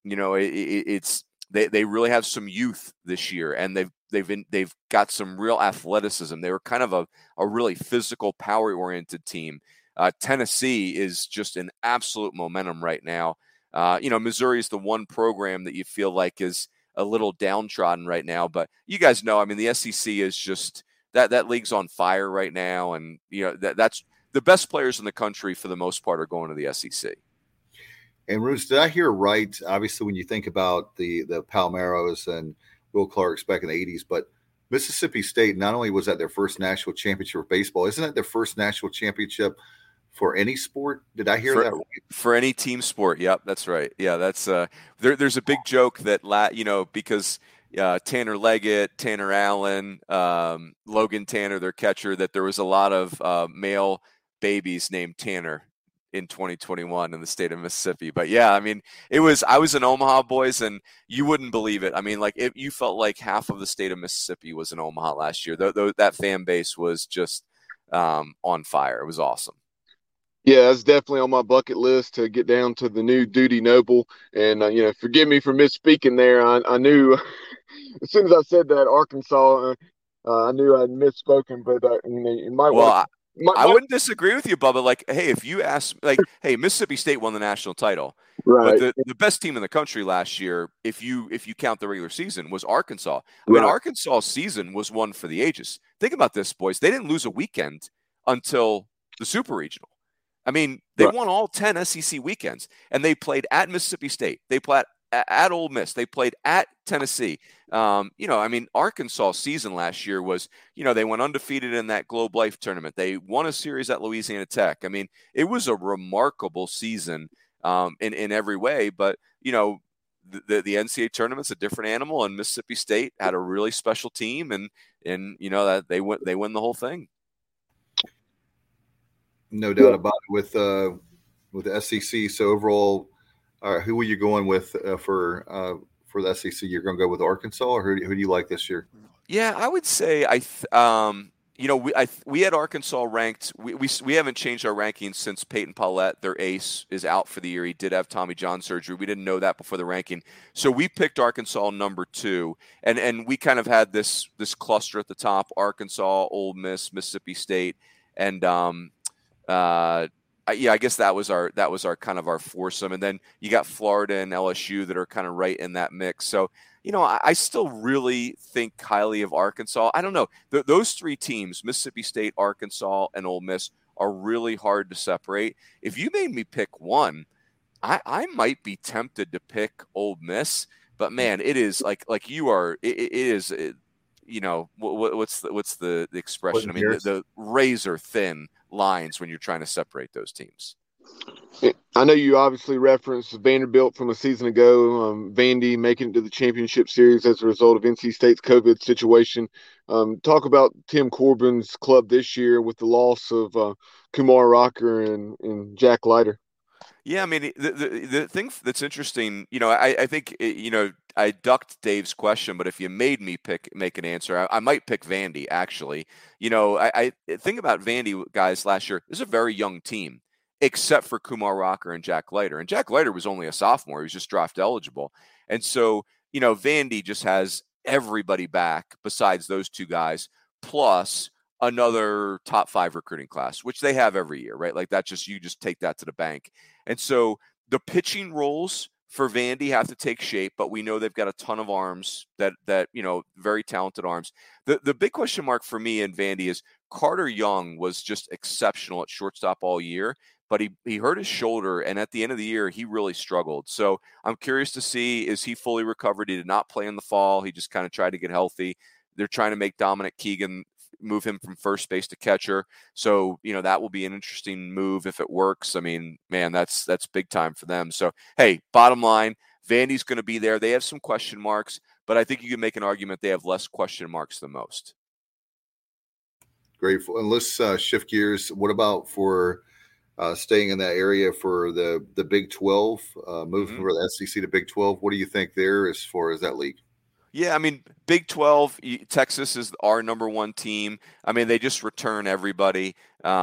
they really have some youth this year, and they've got some real athleticism. They were kind of a really physical, power-oriented team. Tennessee is just in absolute momentum right now. Missouri is the one program that you feel like is a little downtrodden right now, but you guys know, the SEC is just that league's on fire right now, and that's the best players in the country for the most part are going to the SEC. And Bruce, did I hear right? Obviously, when you think about the Palmeros and Will Clark's back in the 80s, but Mississippi State, not only was that their first national championship for baseball, isn't that their first national championship for any sport? Did I hear that right? For any team sport. Yep, that's right. Yeah, that's there's a big joke that because Tanner Leggett, Tanner Allen, Logan Tanner, their catcher, that there was a lot of male babies named Tanner in 2021 in the state of Mississippi. But yeah, I was in Omaha, boys, and you wouldn't believe it. You felt like half of the state of Mississippi was in Omaha last year. That fan base was just on fire. It was awesome. Yeah, that's definitely on my bucket list to get down to the new Dudy Noble. And, forgive me for misspeaking there. I knew as soon as I said that, Arkansas, I knew I'd misspoken, but, you might I wouldn't disagree with you, Bubba. Like, hey, if you ask, hey, Mississippi State won the national title. Right. But the best team in the country last year, if you count the regular season, was Arkansas. Arkansas' season was one for the ages. Think about this, boys. They didn't lose a weekend until the Super Regional. They won all 10 SEC weekends, and they played at Mississippi State. They played at Ole Miss. They played at Tennessee. Arkansas' season last year was, they went undefeated in that Globe Life tournament. They won a series at Louisiana Tech. It was a remarkable season in every way. But, the NCAA tournament's a different animal, and Mississippi State had a really special team, and that they win the whole thing. No doubt about it with the SEC. So overall, who are you going with for the SEC? You're going to go with Arkansas, or who do you like this year? Yeah, I would say we had Arkansas ranked. We haven't changed our rankings since Peyton Paulette, their ace, is out for the year. He did have Tommy John surgery. We didn't know that before the ranking, so we picked Arkansas number 2, and we kind of had this cluster at the top: Arkansas, Ole Miss, Mississippi State, and I guess that was our kind of our foursome, and then you got Florida and LSU that are kind of right in that mix. So I still really think highly of Arkansas. I don't know, those 3 teams, Mississippi State, Arkansas, and Ole Miss, are really hard to separate. If you made me pick one, I might be tempted to pick Ole Miss, but man, it is like you are. It is. What's the expression? The razor thin lines when you're trying to separate those teams. I know you obviously referenced Vanderbilt from a season ago, Vandy making it to the championship series as a result of NC State's COVID situation. Talk about Tim Corbin's club this year with the loss of Kumar Rocker and Jack Leiter. Yeah, I mean, the thing that's interesting, I think, I ducked Dave's question, but if you made me make an answer, I might pick Vandy, actually. I think about Vandy, guys, last year. This is a very young team, except for Kumar Rocker and Jack Leiter. And Jack Leiter was only a sophomore. He was just draft eligible. And so, Vandy just has everybody back besides those two guys, plus another top 5 recruiting class, which they have every year, right? Like you just take that to the bank. And so the pitching roles for Vandy have to take shape, but we know they've got a ton of arms that very talented arms. The big question mark for me in Vandy is Carter Young was just exceptional at shortstop all year, but he hurt his shoulder, and at the end of the year, he really struggled. So I'm curious to see, is he fully recovered? He did not play in the fall. He just kind of tried to get healthy. They're trying to make Dominic Keegan move him from first base to catcher. So, that will be an interesting move if it works. I mean, man, that's big time for them. So, hey, bottom line, Vandy's going to be there. They have some question marks, but I think you can make an argument they have less question marks than most. Great. And let's shift gears. What about for staying in that area for the Big 12, moving from the SEC to Big 12? What do you think there as far as that league? Yeah, I mean, Big 12, Texas is our number one team. I mean, they just return everybody.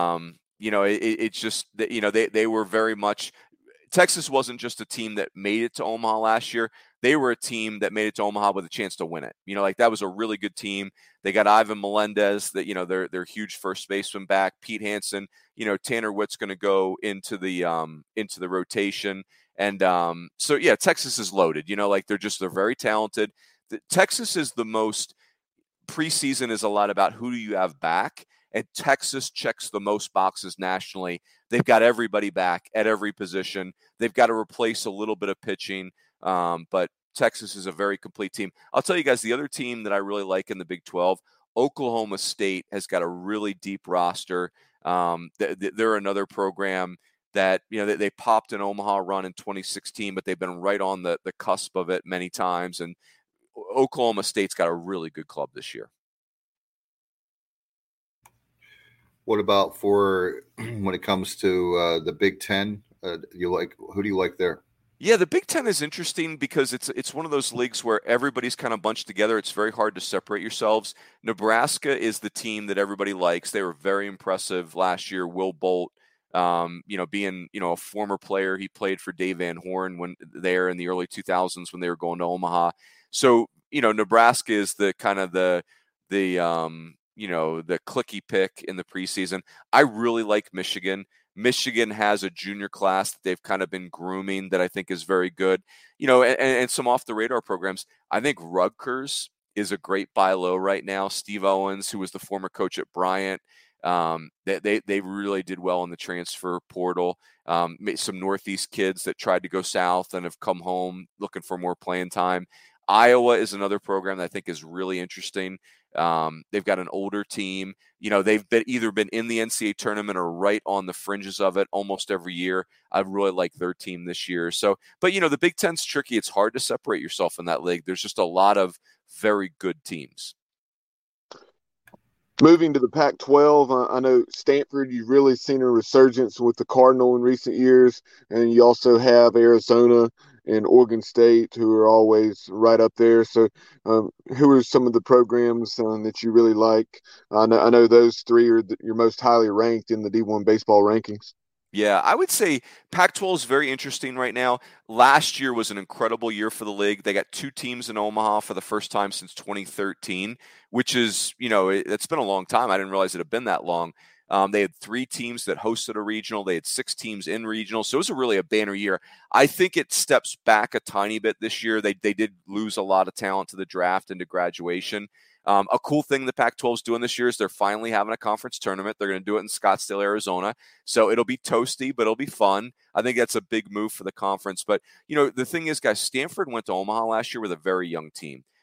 It's just that, they were very much – Texas wasn't just a team that made it to Omaha last year. They were a team that made it to Omaha with a chance to win it. That was a really good team. They got Ivan Melendez, that they're huge first baseman back. Pete Hansen, Tanner Witt's going to go into the rotation. And so, yeah, Texas is loaded. They're very talented. Texas is the most preseason is a lot about who do you have back, and Texas checks the most boxes nationally. They've got everybody back at every position. They've got to replace a little bit of pitching, but Texas is a very complete team. I'll tell you guys, the other team that I really like in the Big 12, Oklahoma State, has got a really deep roster. They're another program that, they popped an Omaha run in 2016, but they've been right on the cusp of it many times, and Oklahoma State's got a really good club this year. What about for when it comes to the Big Ten? Who do you like there? Yeah, the Big Ten is interesting because it's one of those leagues where everybo's kind of bunched together. It's very hard to separate yourselves. Nebraska is the team that everybody likes. They were very impressive last year. Will Bolt, being a former player, he played for Dave Van Horn when there in the early 2000s when they were going to Omaha. So, Nebraska is the kind of the clicky pick in the preseason. I really like Michigan. Michigan has a junior class that they've kind of been grooming that I think is very good. And some off the radar programs. I think Rutgers is a great buy low right now. Steve Owens, who was the former coach at Bryant, they really did well in the transfer portal. Some Northeast kids that tried to go south and have come home looking for more playing time. Iowa is another program that I think is really interesting. They've got an older team. They've either been in the NCAA tournament or right on the fringes of it almost every year. I really like their team this year. So, but the Big Ten's tricky. It's hard to separate yourself in that league. There's just a lot of very good teams. Moving to the Pac-12, I know Stanford, you've really seen a resurgence with the Cardinal in recent years, and you also have Arizona and Oregon State, who are always right up there. So who are some of the programs that you really like? I know those three are your most highly ranked in the D1 baseball rankings. Yeah, I would say Pac-12 is very interesting right now. Last year was an incredible year for the league. They got 2 teams in Omaha for the first time since 2013, which is, it's been a long time. I didn't realize it had been that long. They had 3 teams that hosted a regional. They had 6 teams in regional. So it was really a banner year. I think it steps back a tiny bit this year. They did lose a lot of talent to the draft and to graduation. A cool thing the Pac-12 is doing this year is they're finally having a conference tournament. They're going to do it in Scottsdale, Arizona. So it'll be toasty, but it'll be fun. I think that's a big move for the conference. But, the thing is, guys, Stanford went to Omaha last year with a very young team.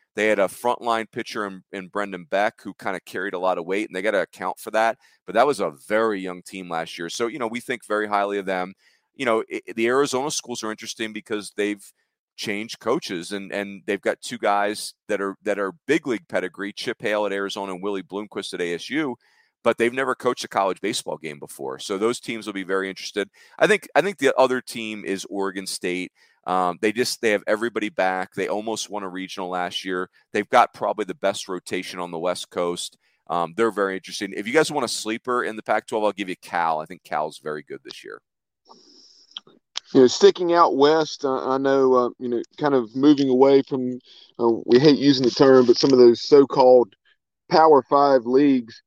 They had a frontline pitcher in Brendan Beck who kind of carried a lot of weight, and they got to account for that. But that was a very young team last year. So, we think very highly of them. The Arizona schools are interesting because they've changed coaches, and they've got two guys that are big league pedigree, Chip Hale at Arizona and Willie Bloomquist at ASU, but they've never coached a college baseball game before. So those teams will be very interested. I think the other team is Oregon State. They have everybody back. They almost won a regional last year. They've got probably the best rotation on the West Coast. They're very interesting. If you guys want a sleeper in the Pac-12, I'll give you Cal. I think Cal's very good this year. Sticking out west, I know, kind of moving away from, we hate using the term, but some of those so-called Power 5 leagues,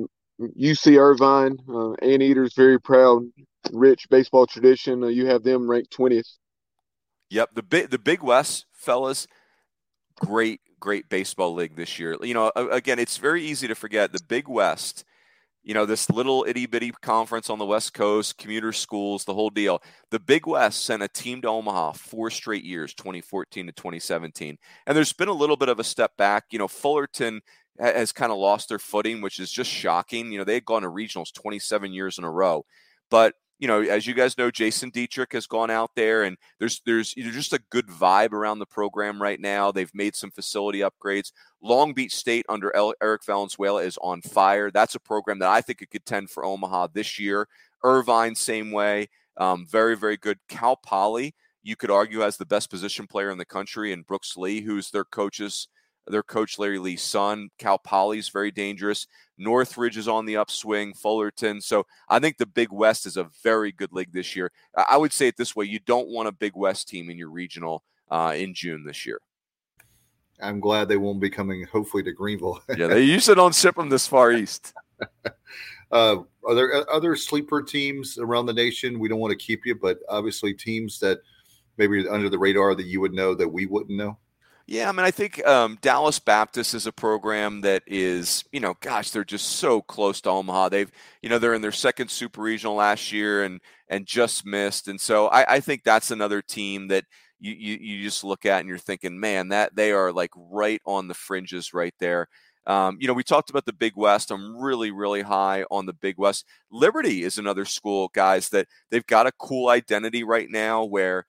UC Irvine, Anteaters, very proud, rich baseball tradition. You have them ranked 20th. Yep, the Big West, fellas, great baseball league this year. Again, it's very easy to forget the Big West. This little itty-bitty conference on the West Coast, commuter schools, the whole deal. The Big West sent a team to Omaha 4 straight years, 2014 to 2017. And there's been a little bit of a step back. Fullerton has kind of lost their footing, which is just shocking. They had gone to regionals 27 years in a row. But, as you guys know, Jason Dietrich has gone out there, and there's just a good vibe around the program right now. They've made some facility upgrades. Long Beach State under Eric Valenzuela is on fire. That's a program that I think could contend for Omaha this year. Irvine, same way. Very, very good. Cal Poly, you could argue, has the best position player in the country, and Brooks Lee, who's their coach Larry Lee's son. Cal Poly's very dangerous. Northridge is on the upswing, Fullerton. So I think the Big West is a very good league this year. I would say it this way. You don't want a Big West team in your regional in June this year. I'm glad they won't be coming, hopefully, to Greenville. Yeah, they usually don't ship them this far east. Are there other sleeper teams around the nation? We don't want to keep you, but obviously teams that maybe under the radar that you would know that we wouldn't know? Yeah, I think Dallas Baptist is a program that is, they're just so close to Omaha. They're in their second super regional last year and just missed. And so I think that's another team that you just look at and you're thinking, man, that they are like right on the fringes right there. We talked about the Big West. I'm really, really high on the Big West. Liberty is another school, guys, that they've got a cool identity right now where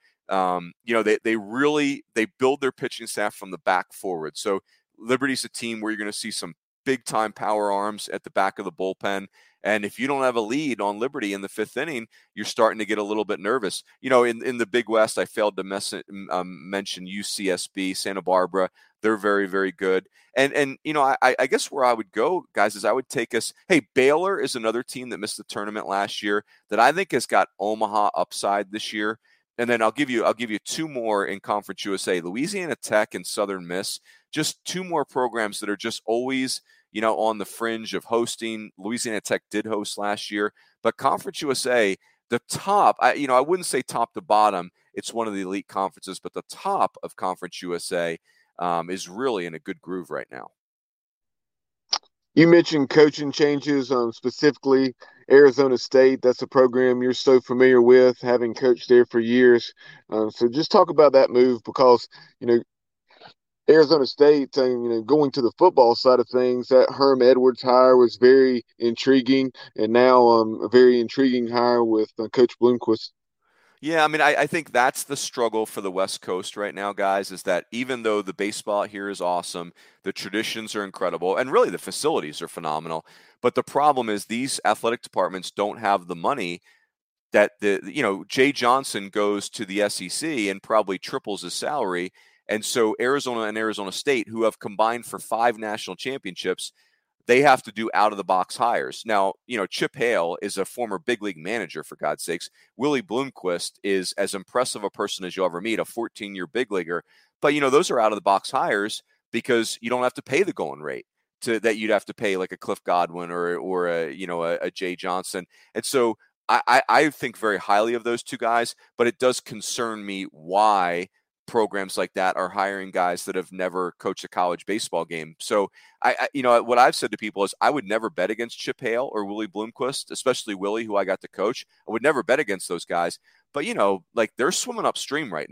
they build their pitching staff from the back forward. So Liberty's a team where you're going to see some big time power arms at the back of the bullpen. And if you don't have a lead on Liberty in the 5th inning, you're starting to get a little bit nervous. In the Big West, I failed to mention UCSB, Santa Barbara. They're very, very good. And I guess where I would go, guys, is I would take us. Hey, Baylor is another team that missed the tournament last year that I think has got Omaha upside this year. And then I'll give you 2 more in Conference USA, Louisiana Tech and Southern Miss, just 2 more programs that are just always, on the fringe of hosting. Louisiana Tech did host last year, but Conference USA, the top, I wouldn't say top to bottom. It's one of the elite conferences, but the top of Conference USA is really in a good groove right now. You mentioned coaching changes, specifically Arizona State. That's a program you're so familiar with, having coached there for years. So just talk about that move because, Arizona State, going to the football side of things, that Herm Edwards hire was very intriguing, and now a very intriguing hire with Coach Bloomquist. Yeah, I think that's the struggle for the West Coast right now, guys, is that even though the baseball here is awesome, the traditions are incredible, and really the facilities are phenomenal, but the problem is these athletic departments don't have the money that Jay Johnson goes to the SEC and probably triples his salary. And so Arizona and Arizona State, who have combined for 5 national championships, they have to do out-of-the-box hires. Now, Chip Hale is a former big league manager, for God's sakes. Willie Bloomquist is as impressive a person as you'll ever meet, a 14-year big leaguer. But, those are out-of-the-box hires because you don't have to pay the going rate that you'd have to pay like a Cliff Godwin or a Jay Johnson. And so I think very highly of those 2 guys, but it does concern me why programs like that are hiring guys that have never coached a college baseball game. So what I've said to people is I would never bet against Chip Hale or Willie Bloomquist, especially Willie, who I got to coach. I would never bet against those guys, but they're swimming upstream right now.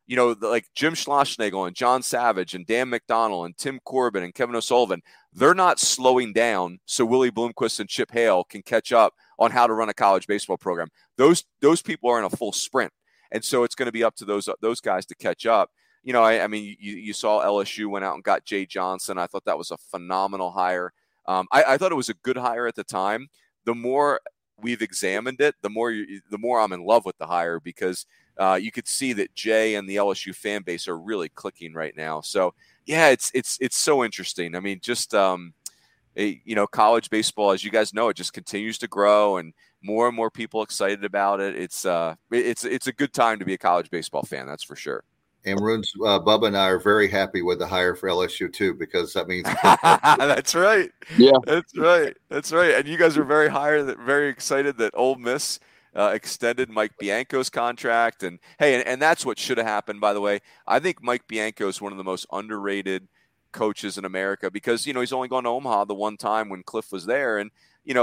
like Jim Schlossnagle and John Savage and Dan McDonnell and Tim Corbin and Kevin O'Sullivan, they're not slowing down so Willie Bloomquist and Chip Hale can catch up on how to run a college baseball program. Those people are in a full sprint. And so it's going to be up to those guys to catch up. I mean, you saw LSU went out and got Jay Johnson. I thought that was a phenomenal hire. I thought it was a good hire at the time. The more we've examined it, the more I'm in love with the hire, because you could see that Jay and the LSU fan base are really clicking right now. So yeah, it's so interesting. I mean, just college baseball, as you guys know, it just continues to grow, and more people excited about it. It's a good time to be a college baseball fan, that's for sure. And Bubba and I are very happy with the hire for LSU too, because that means that's right. Yeah, that's right. And you guys are very excited that Ole Miss extended Mike Bianco's contract. And hey, and that's what should have happened, by the way. I think Mike Bianco is one of the most underrated coaches in America, because he's only gone to Omaha the one time when Cliff was there, and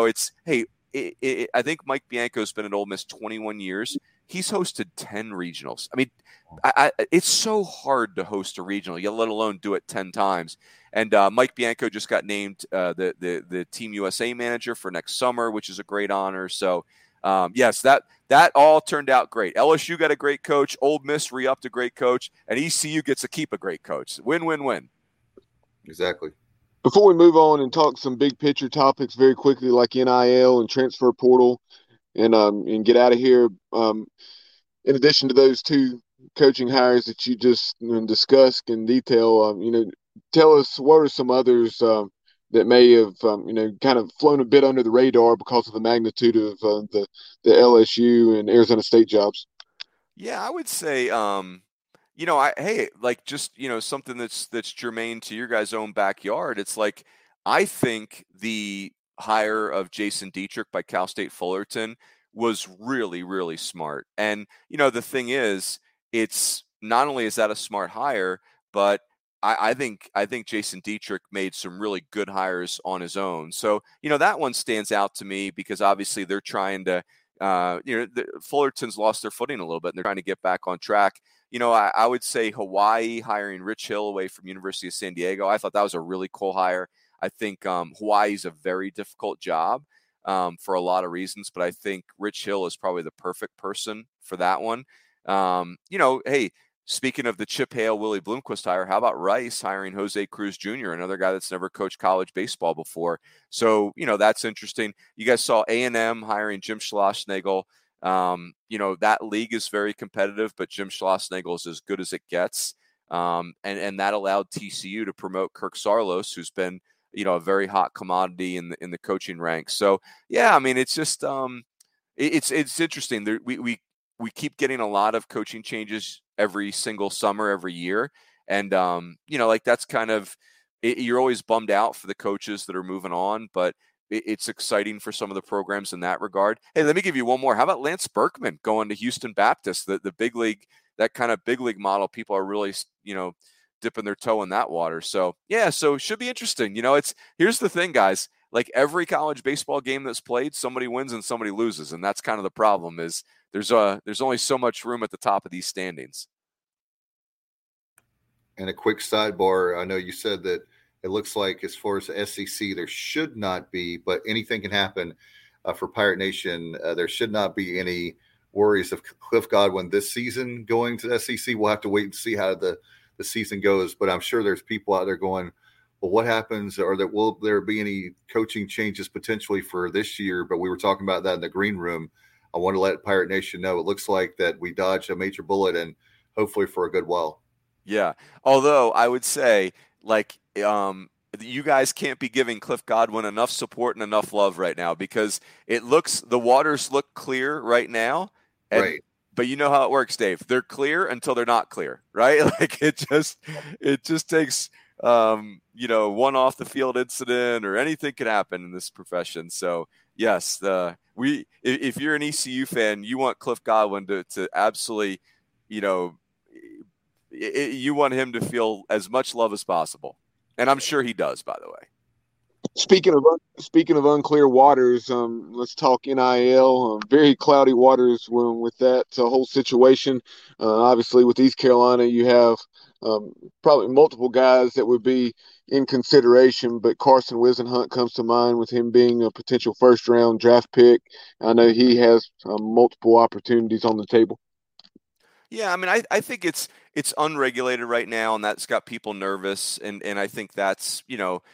I think Mike Bianco's been at Ole Miss 21 years. He's hosted 10 regionals. I mean, it's so hard to host a regional, let alone do it 10 times. And Mike Bianco just got named the Team USA manager for next summer, which is a great honor. So, yes, that all turned out great. LSU got a great coach. Ole Miss re-upped a great coach. And ECU gets to keep a great coach. Win-win-win. Exactly. Before we move on and talk some big picture topics very quickly, like NIL and transfer portal, and get out of here, in addition to those two coaching hires that you just discussed in detail, tell us what are some others that may have kind of flown a bit under the radar because of the magnitude of the LSU and Arizona State jobs. Yeah, I would say something that's germane to your guys' own backyard. It's like, I think the hire of Jason Dietrich by Cal State Fullerton was really, really smart. And, the thing is, it's not only is that a smart hire, but I think Jason Dietrich made some really good hires on his own. So, that one stands out to me, because obviously they're trying to, Fullerton's lost their footing a little bit, and they're trying to get back on track. I would say Hawaii hiring Rich Hill away from University of San Diego. I thought that was a really cool hire. I think Hawaii's a very difficult job for a lot of reasons, but I think Rich Hill is probably the perfect person for that one. Hey, speaking of the Chip Hale, Willie Bloomquist hire, how about Rice hiring Jose Cruz Jr., another guy that's never coached college baseball before? So, that's interesting. You guys saw A&M hiring Jim Schlossnagle. That league is very competitive, but Jim Schlossnagle is as good as it gets. And that allowed TCU to promote Kirk Saarloos, who's been, a very hot commodity in the coaching ranks. So, yeah, I mean, it's just, it's interesting. We keep getting a lot of coaching changes every single summer, every year. And, that's kind of, you're always bummed out for the coaches that are moving on, but it's exciting for some of the programs in that regard. Hey, let me give you one more. How about Lance Berkman going to Houston Baptist, the big league, that kind of big league model? People are really, dipping their toe in that water. So yeah, so it should be interesting. Here's the thing, guys, like every college baseball game that's played, somebody wins and somebody loses. And that's kind of the problem, is there's only so much room at the top of these standings. And a quick sidebar. I know you said that it looks like, as far as the SEC, there should not be, but anything can happen for Pirate Nation. There should not be any worries of Cliff Godwin this season going to the SEC. We'll have to wait and see how the season goes, but I'm sure there's people out there going, well, what happens, or will there be any coaching changes potentially for this year? But we were talking about that in the green room. I want to let Pirate Nation know it looks like that we dodged a major bullet, and hopefully for a good while. Yeah. Although I would say, you guys can't be giving Cliff Godwin enough support and enough love right now, because the waters look clear right now. Right. But you know how it works, Dave. They're clear until they're not clear, right? Like it just takes, one off the field incident, or anything can happen in this profession. So yes, if you're an ECU fan, you want Cliff Godwin to absolutely, you want him to feel as much love as possible. And I'm sure he does, by the way. Speaking of unclear waters, let's talk NIL. Very cloudy waters with that whole situation. Obviously, with East Carolina, you have probably multiple guys that would be in consideration, but Carson Wisenhunt comes to mind with him being a potential first-round draft pick. I know he has multiple opportunities on the table. Yeah, I mean, I think it's unregulated right now, and that's got people nervous, and I think that's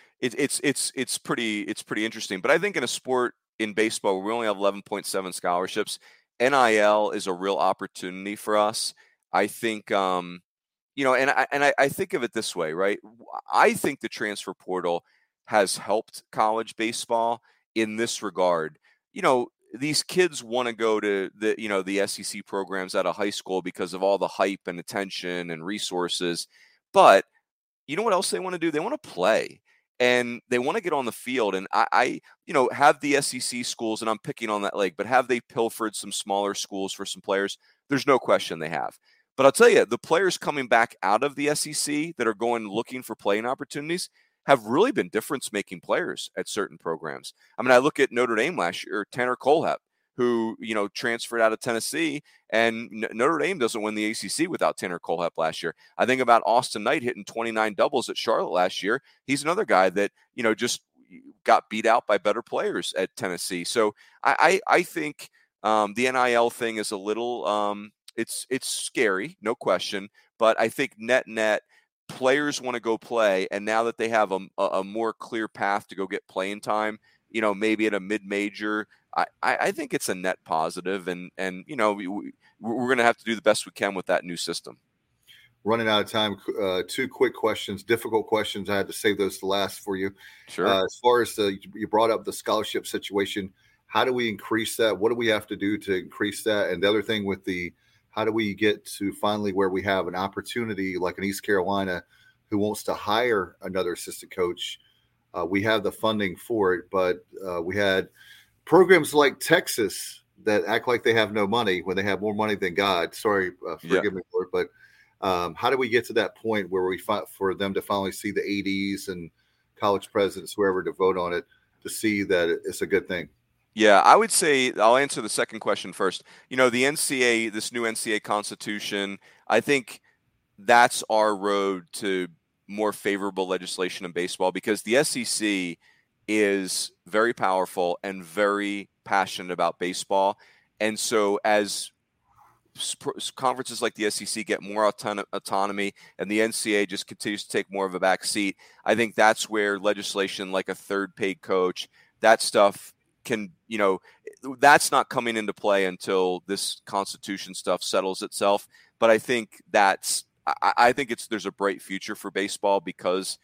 it's pretty interesting. But I think in a sport in baseball where we only have 11.7 scholarships, NIL is a real opportunity for us. I think and I think of it this way, right? I think the transfer portal has helped college baseball in this regard. These kids want to go to the SEC programs out of high school because of all the hype and attention and resources. But you know what else they want to do? They want to play and they want to get on the field. And I have the SEC schools, and I'm picking on that leg, but have they pilfered some smaller schools for some players? There's no question they have. But I'll tell you, the players coming back out of the SEC that are going looking for playing opportunities have really been difference-making players at certain programs. I mean, I look at Notre Dame last year, Tanner Kohlhepp, who, transferred out of Tennessee, and Notre Dame doesn't win the ACC without Tanner Kohlhepp last year. I think about Austin Knight hitting 29 doubles at Charlotte last year. He's another guy that, just got beat out by better players at Tennessee. So I think the NIL thing is a little, it's scary, no question, but I think net players want to go play, and now that they have a more clear path to go get playing time, maybe at a mid-major, I think it's a net positive, and we're going to have to do the best we can with that new system. Running out of time. 2 quick questions, difficult questions. I had to save those to last for you. Sure. As far as you brought up the scholarship situation, how do we increase that? What do we have to do to increase that? And the other thing with how do we get to finally where we have an opportunity like in East Carolina who wants to hire another assistant coach? We have the funding for it, but we had programs like Texas that act like they have no money when they have more money than God. Sorry, forgive me, Lord, but how do we get to that point where we fight for them to finally see the ADs and college presidents, whoever, to vote on it, to see that it's a good thing? Yeah, I would say I'll answer the second question first. The NCAA, this new NCAA constitution, I think that's our road to more favorable legislation in baseball, because the SEC is very powerful and very passionate about baseball. And so as conferences like the SEC get more autonomy and the NCAA just continues to take more of a back seat, I think that's where legislation like a third paid coach, that stuff can, that's not coming into play until this constitution stuff settles itself. But I think there's a bright future for baseball because,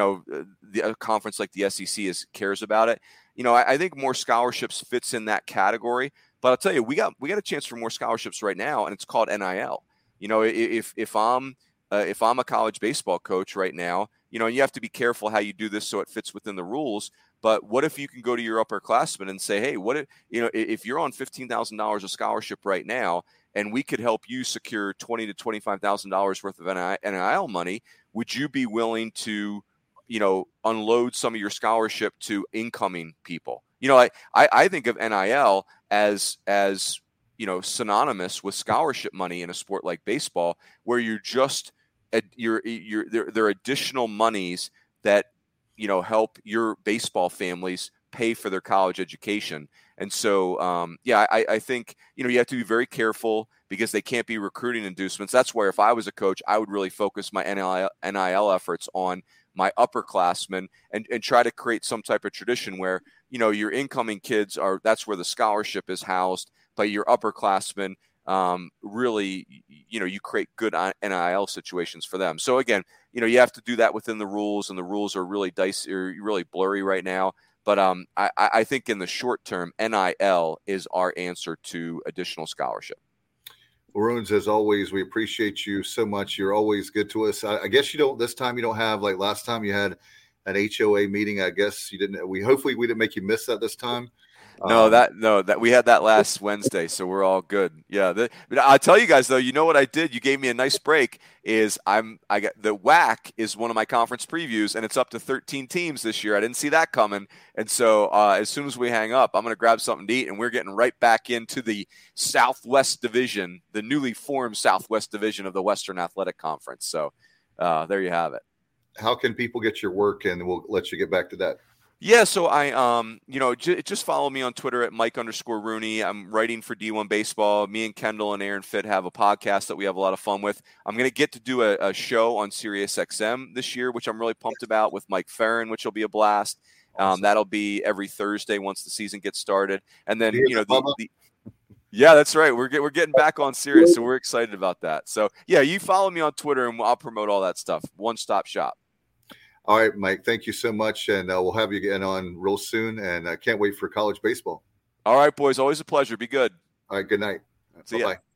a conference like the SEC cares about it. I think more scholarships fits in that category. But I'll tell you, we got a chance for more scholarships right now, and it's called NIL. If I'm a college baseball coach right now, and you have to be careful how you do this so it fits within the rules. But what if you can go to your upperclassmen and say, hey, if you're on $15,000 of scholarship right now, and we could help you secure $20,000 to $25,000 worth of NIL money, would you be willing to, unload some of your scholarship to incoming people? I think of NIL as synonymous with scholarship money in a sport like baseball, where you're just there are additional monies that help your baseball families pay for their college education. And so, I think, you have to be very careful because they can't be recruiting inducements. That's where if I was a coach, I would really focus my NIL efforts on my upperclassmen and try to create some type of tradition where, your incoming kids that's where the scholarship is housed, but your upperclassmen really, you create good NIL situations for them. So again, you have to do that within the rules, and the rules are really dicey or really blurry right now. But I think in the short term, NIL is our answer to additional scholarship. Runes, as always, we appreciate you so much. You're always good to us. I guess this time you don't have, like last time you had an HOA meeting. I guess you didn't. Hopefully we didn't make you miss that this time. No, that we had that last Wednesday, so we're all good. Yeah, but I'll tell you guys though, you know what I did? You gave me a nice break. I got the WAC is one of my conference previews, and it's up to 13 teams this year. I didn't see that coming, and so as soon as we hang up, I'm going to grab something to eat, and we're getting right back into the Southwest Division, the newly formed Southwest Division of the Western Athletic Conference. So there you have it. How can people get your work, and we'll let you get back to that? Yeah, so I, just follow me on Twitter at Mike_Rooney. I'm writing for D1 Baseball. Me and Kendall and Aaron Fitt have a podcast that we have a lot of fun with. I'm going to get to do a show on SiriusXM this year, which I'm really pumped about, with Mike Farron, which will be a blast. Awesome. That'll be every Thursday once the season gets started. And then, yeah, that's right. We're getting back on Sirius, so we're excited about that. So, yeah, you follow me on Twitter, and I'll promote all that stuff. One-stop shop. All right, Mike, thank you so much, and we'll have you again on real soon, and I can't wait for college baseball. All right, boys, always a pleasure. Be good. All right, good night. See ya. Bye-bye.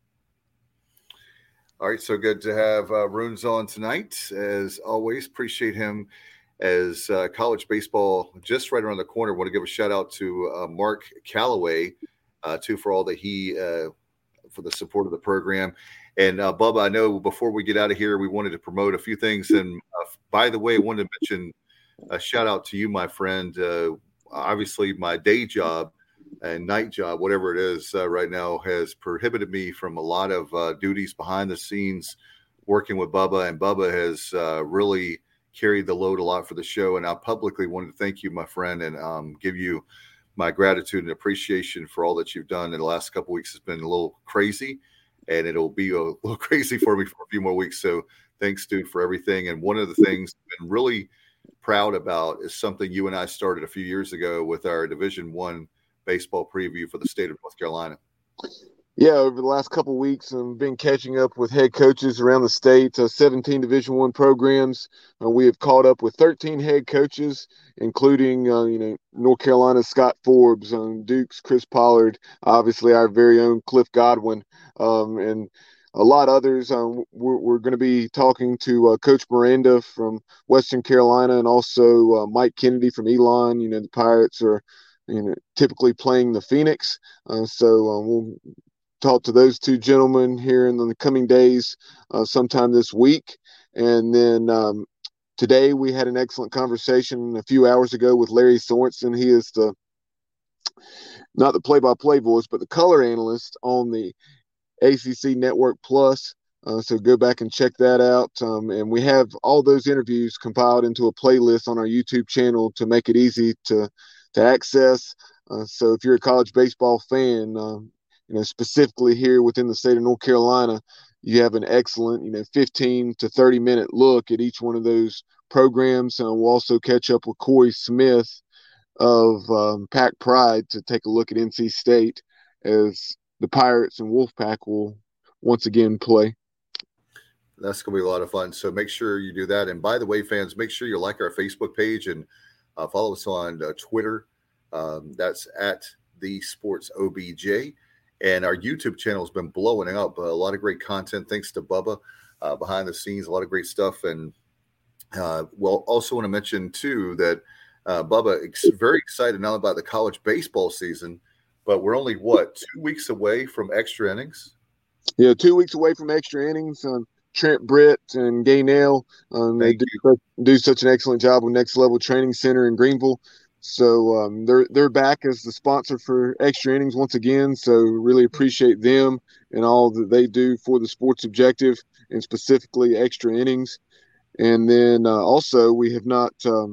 All right, so good to have Runes on tonight. As always, appreciate him as college baseball just right around the corner. Want to give a shout-out to Mark Calloway, too, for all that he for the support of the program. And Bubba, I know before we get out of here, we wanted to promote a few things. And by the way, I wanted to mention a shout out to you, my friend. Obviously, my day job and night job, whatever it is right now, has prohibited me from a lot of duties behind the scenes working with Bubba. And Bubba has really carried the load a lot for the show. And I publicly wanted to thank you, my friend, and give you my gratitude and appreciation for all that you've done in the last couple of weeks. It's been a little crazy. And it'll be a little crazy for me for a few more weeks. So thanks, dude, for everything. And one of the things I've been really proud about is something you and I started a few years ago with our Division I baseball preview for the state of North Carolina. Yeah, over the last couple of weeks, I've been catching up with head coaches around the state, 17 Division I programs. We have caught up with 13 head coaches, including, North Carolina's Scott Forbes, Duke's Chris Pollard, obviously our very own Cliff Godwin, and a lot of others. We're going to be talking to Coach Miranda from Western Carolina, and also Mike Kennedy from Elon. The Pirates are, typically playing the Phoenix, so we'll talk to those two gentlemen here in the coming days, sometime this week. And then today we had an excellent conversation a few hours ago with Larry Sorensen. He is not the play-by-play voice, but the color analyst on the ACC Network Plus. So go back and check that out. And we have all those interviews compiled into a playlist on our YouTube channel to make it easy to access. So if you're a college baseball fan, specifically here within the state of North Carolina, you have an excellent, 15 to 30 minute look at each one of those programs. We'll also catch up with Corey Smith of Pack Pride to take a look at NC State as the Pirates and Wolfpack will once again play. That's going to be a lot of fun. So make sure you do that. And by the way, fans, make sure you like our Facebook page and follow us on Twitter. That's at the Sports OBJ. And our YouTube channel has been blowing up. A lot of great content, thanks to Bubba, behind the scenes, a lot of great stuff. And we'll also want to mention, too, that Bubba is very excited not only about the college baseball season, but we're only, 2 weeks away from extra innings? Yeah, 2 weeks away from extra innings. Trent Britt and Gaynell, they do such an excellent job with Next Level Training Center in Greenville. So they're back as the sponsor for Extra Innings once again. So really appreciate them and all that they do for the Sports Objective and specifically Extra Innings. And then also we have not,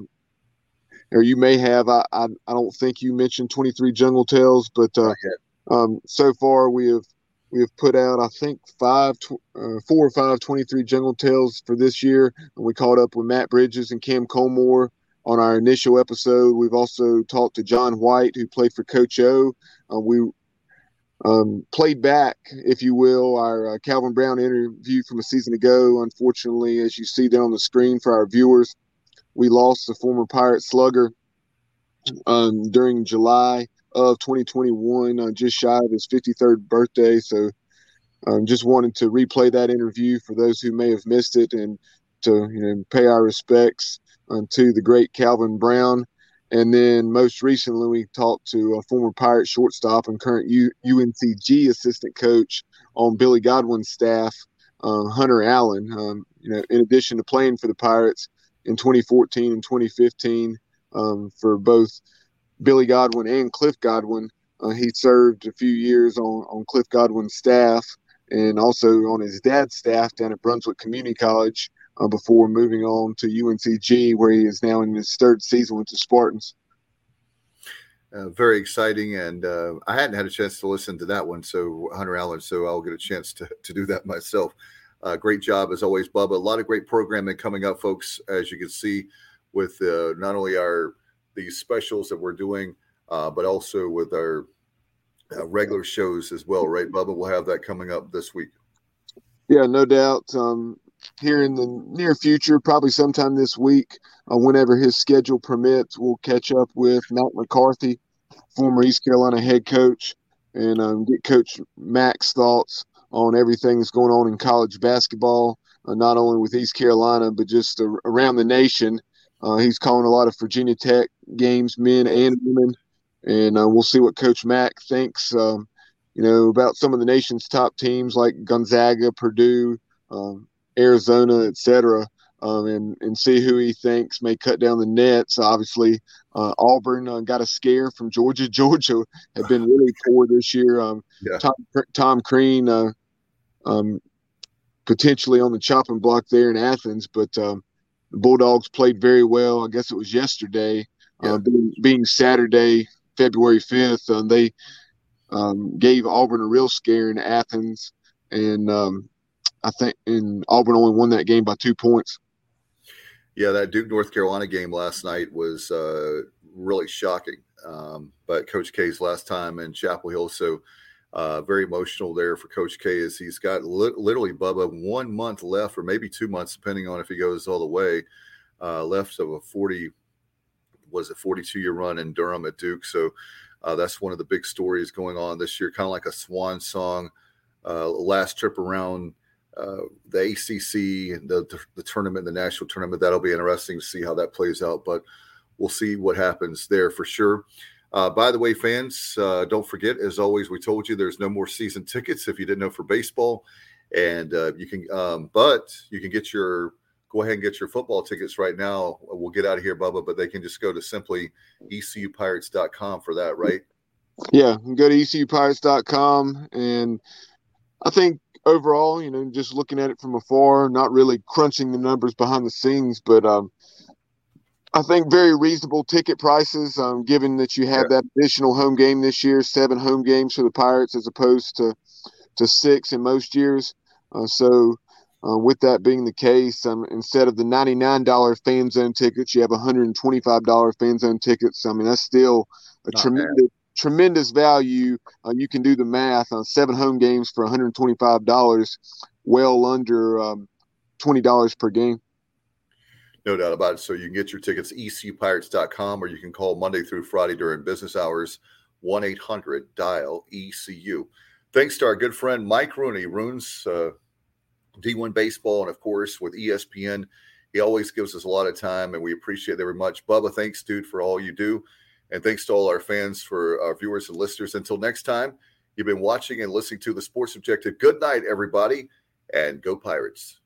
or you may have, I don't think you mentioned 23 Jungle Tales, but so far we have put out, I think, 4 or 5 23 Jungle Tales for this year. And we caught up with Matt Bridges and Cam Colmore on our initial episode. We've also talked to John White, who played for Coach O. We played back, if you will, our Calvin Brown interview from a season ago. Unfortunately, as you see there on the screen for our viewers, we lost the former Pirate slugger during July of 2021, just shy of his 53rd birthday. So just wanted to replay that interview for those who may have missed it and to pay our respects to the great Calvin Brown. And then most recently, we talked to a former Pirate shortstop and current UNCG assistant coach on Billy Godwin's staff, Hunter Allen. In addition to playing for the Pirates in 2014 and 2015 for both Billy Godwin and Cliff Godwin, he served a few years on Cliff Godwin's staff and also on his dad's staff down at Brunswick Community College before moving on to UNCG, where he is now in his third season with the Spartans. Very exciting, and I hadn't had a chance to listen to that one, so Hunter Allen, so I'll get a chance to do that myself. Great job, as always, Bubba. A lot of great programming coming up, folks, as you can see, with not only these specials that we're doing, but also with our regular shows as well, right, Bubba? We'll have that coming up this week. Yeah, no doubt. Here in the near future, probably sometime this week, whenever his schedule permits, we'll catch up with Matt McCarthy, former East Carolina head coach, and get Coach Mac's thoughts on everything that's going on in college basketball, not only with East Carolina, but just around the nation. He's calling a lot of Virginia Tech games, men and women, and we'll see what Coach Mac thinks, about some of the nation's top teams like Gonzaga, Purdue, Arizona, etc., and see who he thinks may cut down the nets. Obviously, Auburn got a scare from Georgia. Georgia had been really poor this year. Tom Crean potentially on the chopping block there in Athens, but the Bulldogs played very well. I guess it was yesterday, being Saturday, February 5th. They gave Auburn a real scare in Athens, and I think Auburn only won that game by 2 points. Yeah, that Duke North Carolina game last night was really shocking. But Coach K's last time in Chapel Hill, so very emotional there for Coach K, as he's got literally, Bubba, 1 month left, or maybe 2 months, depending on if he goes all the way, left of a 42-year run in Durham at Duke. So that's one of the big stories going on this year, kind of like a swan song, last trip around the ACC, the tournament, the national tournament. That'll be interesting to see how that plays out, but we'll see what happens there for sure. By the way, fans, don't forget, as always, we told you there's no more season tickets if you didn't know, for baseball, and you can go ahead and get your football tickets right now. We'll get out of here, Bubba, but they can just go to simply ECUPirates.com for that, right? Yeah, go to ECUPirates.com, and I think overall, just looking at it from afar, not really crunching the numbers behind the scenes, but I think very reasonable ticket prices, given that you have that additional home game this year, 7 home games for the Pirates as opposed to 6 in most years. So with that being the case, instead of the $99 fan zone tickets, you have $125 fan zone tickets. I mean, that's still a tremendous value. You can do the math on 7 home games for $125, well under $20 per game. No doubt about it. So you can get your tickets at ECUPirates.com, or you can call Monday through Friday during business hours, 1-800-DIAL-ECU. Thanks to our good friend Mike Rooney, Runes D1 Baseball, and of course with ESPN. He always gives us a lot of time, and we appreciate it very much. Bubba, thanks, dude, for all you do. And thanks to all our fans, for our viewers and listeners. Until next time, you've been watching and listening to The Sports Objective. Good night, everybody, and go Pirates.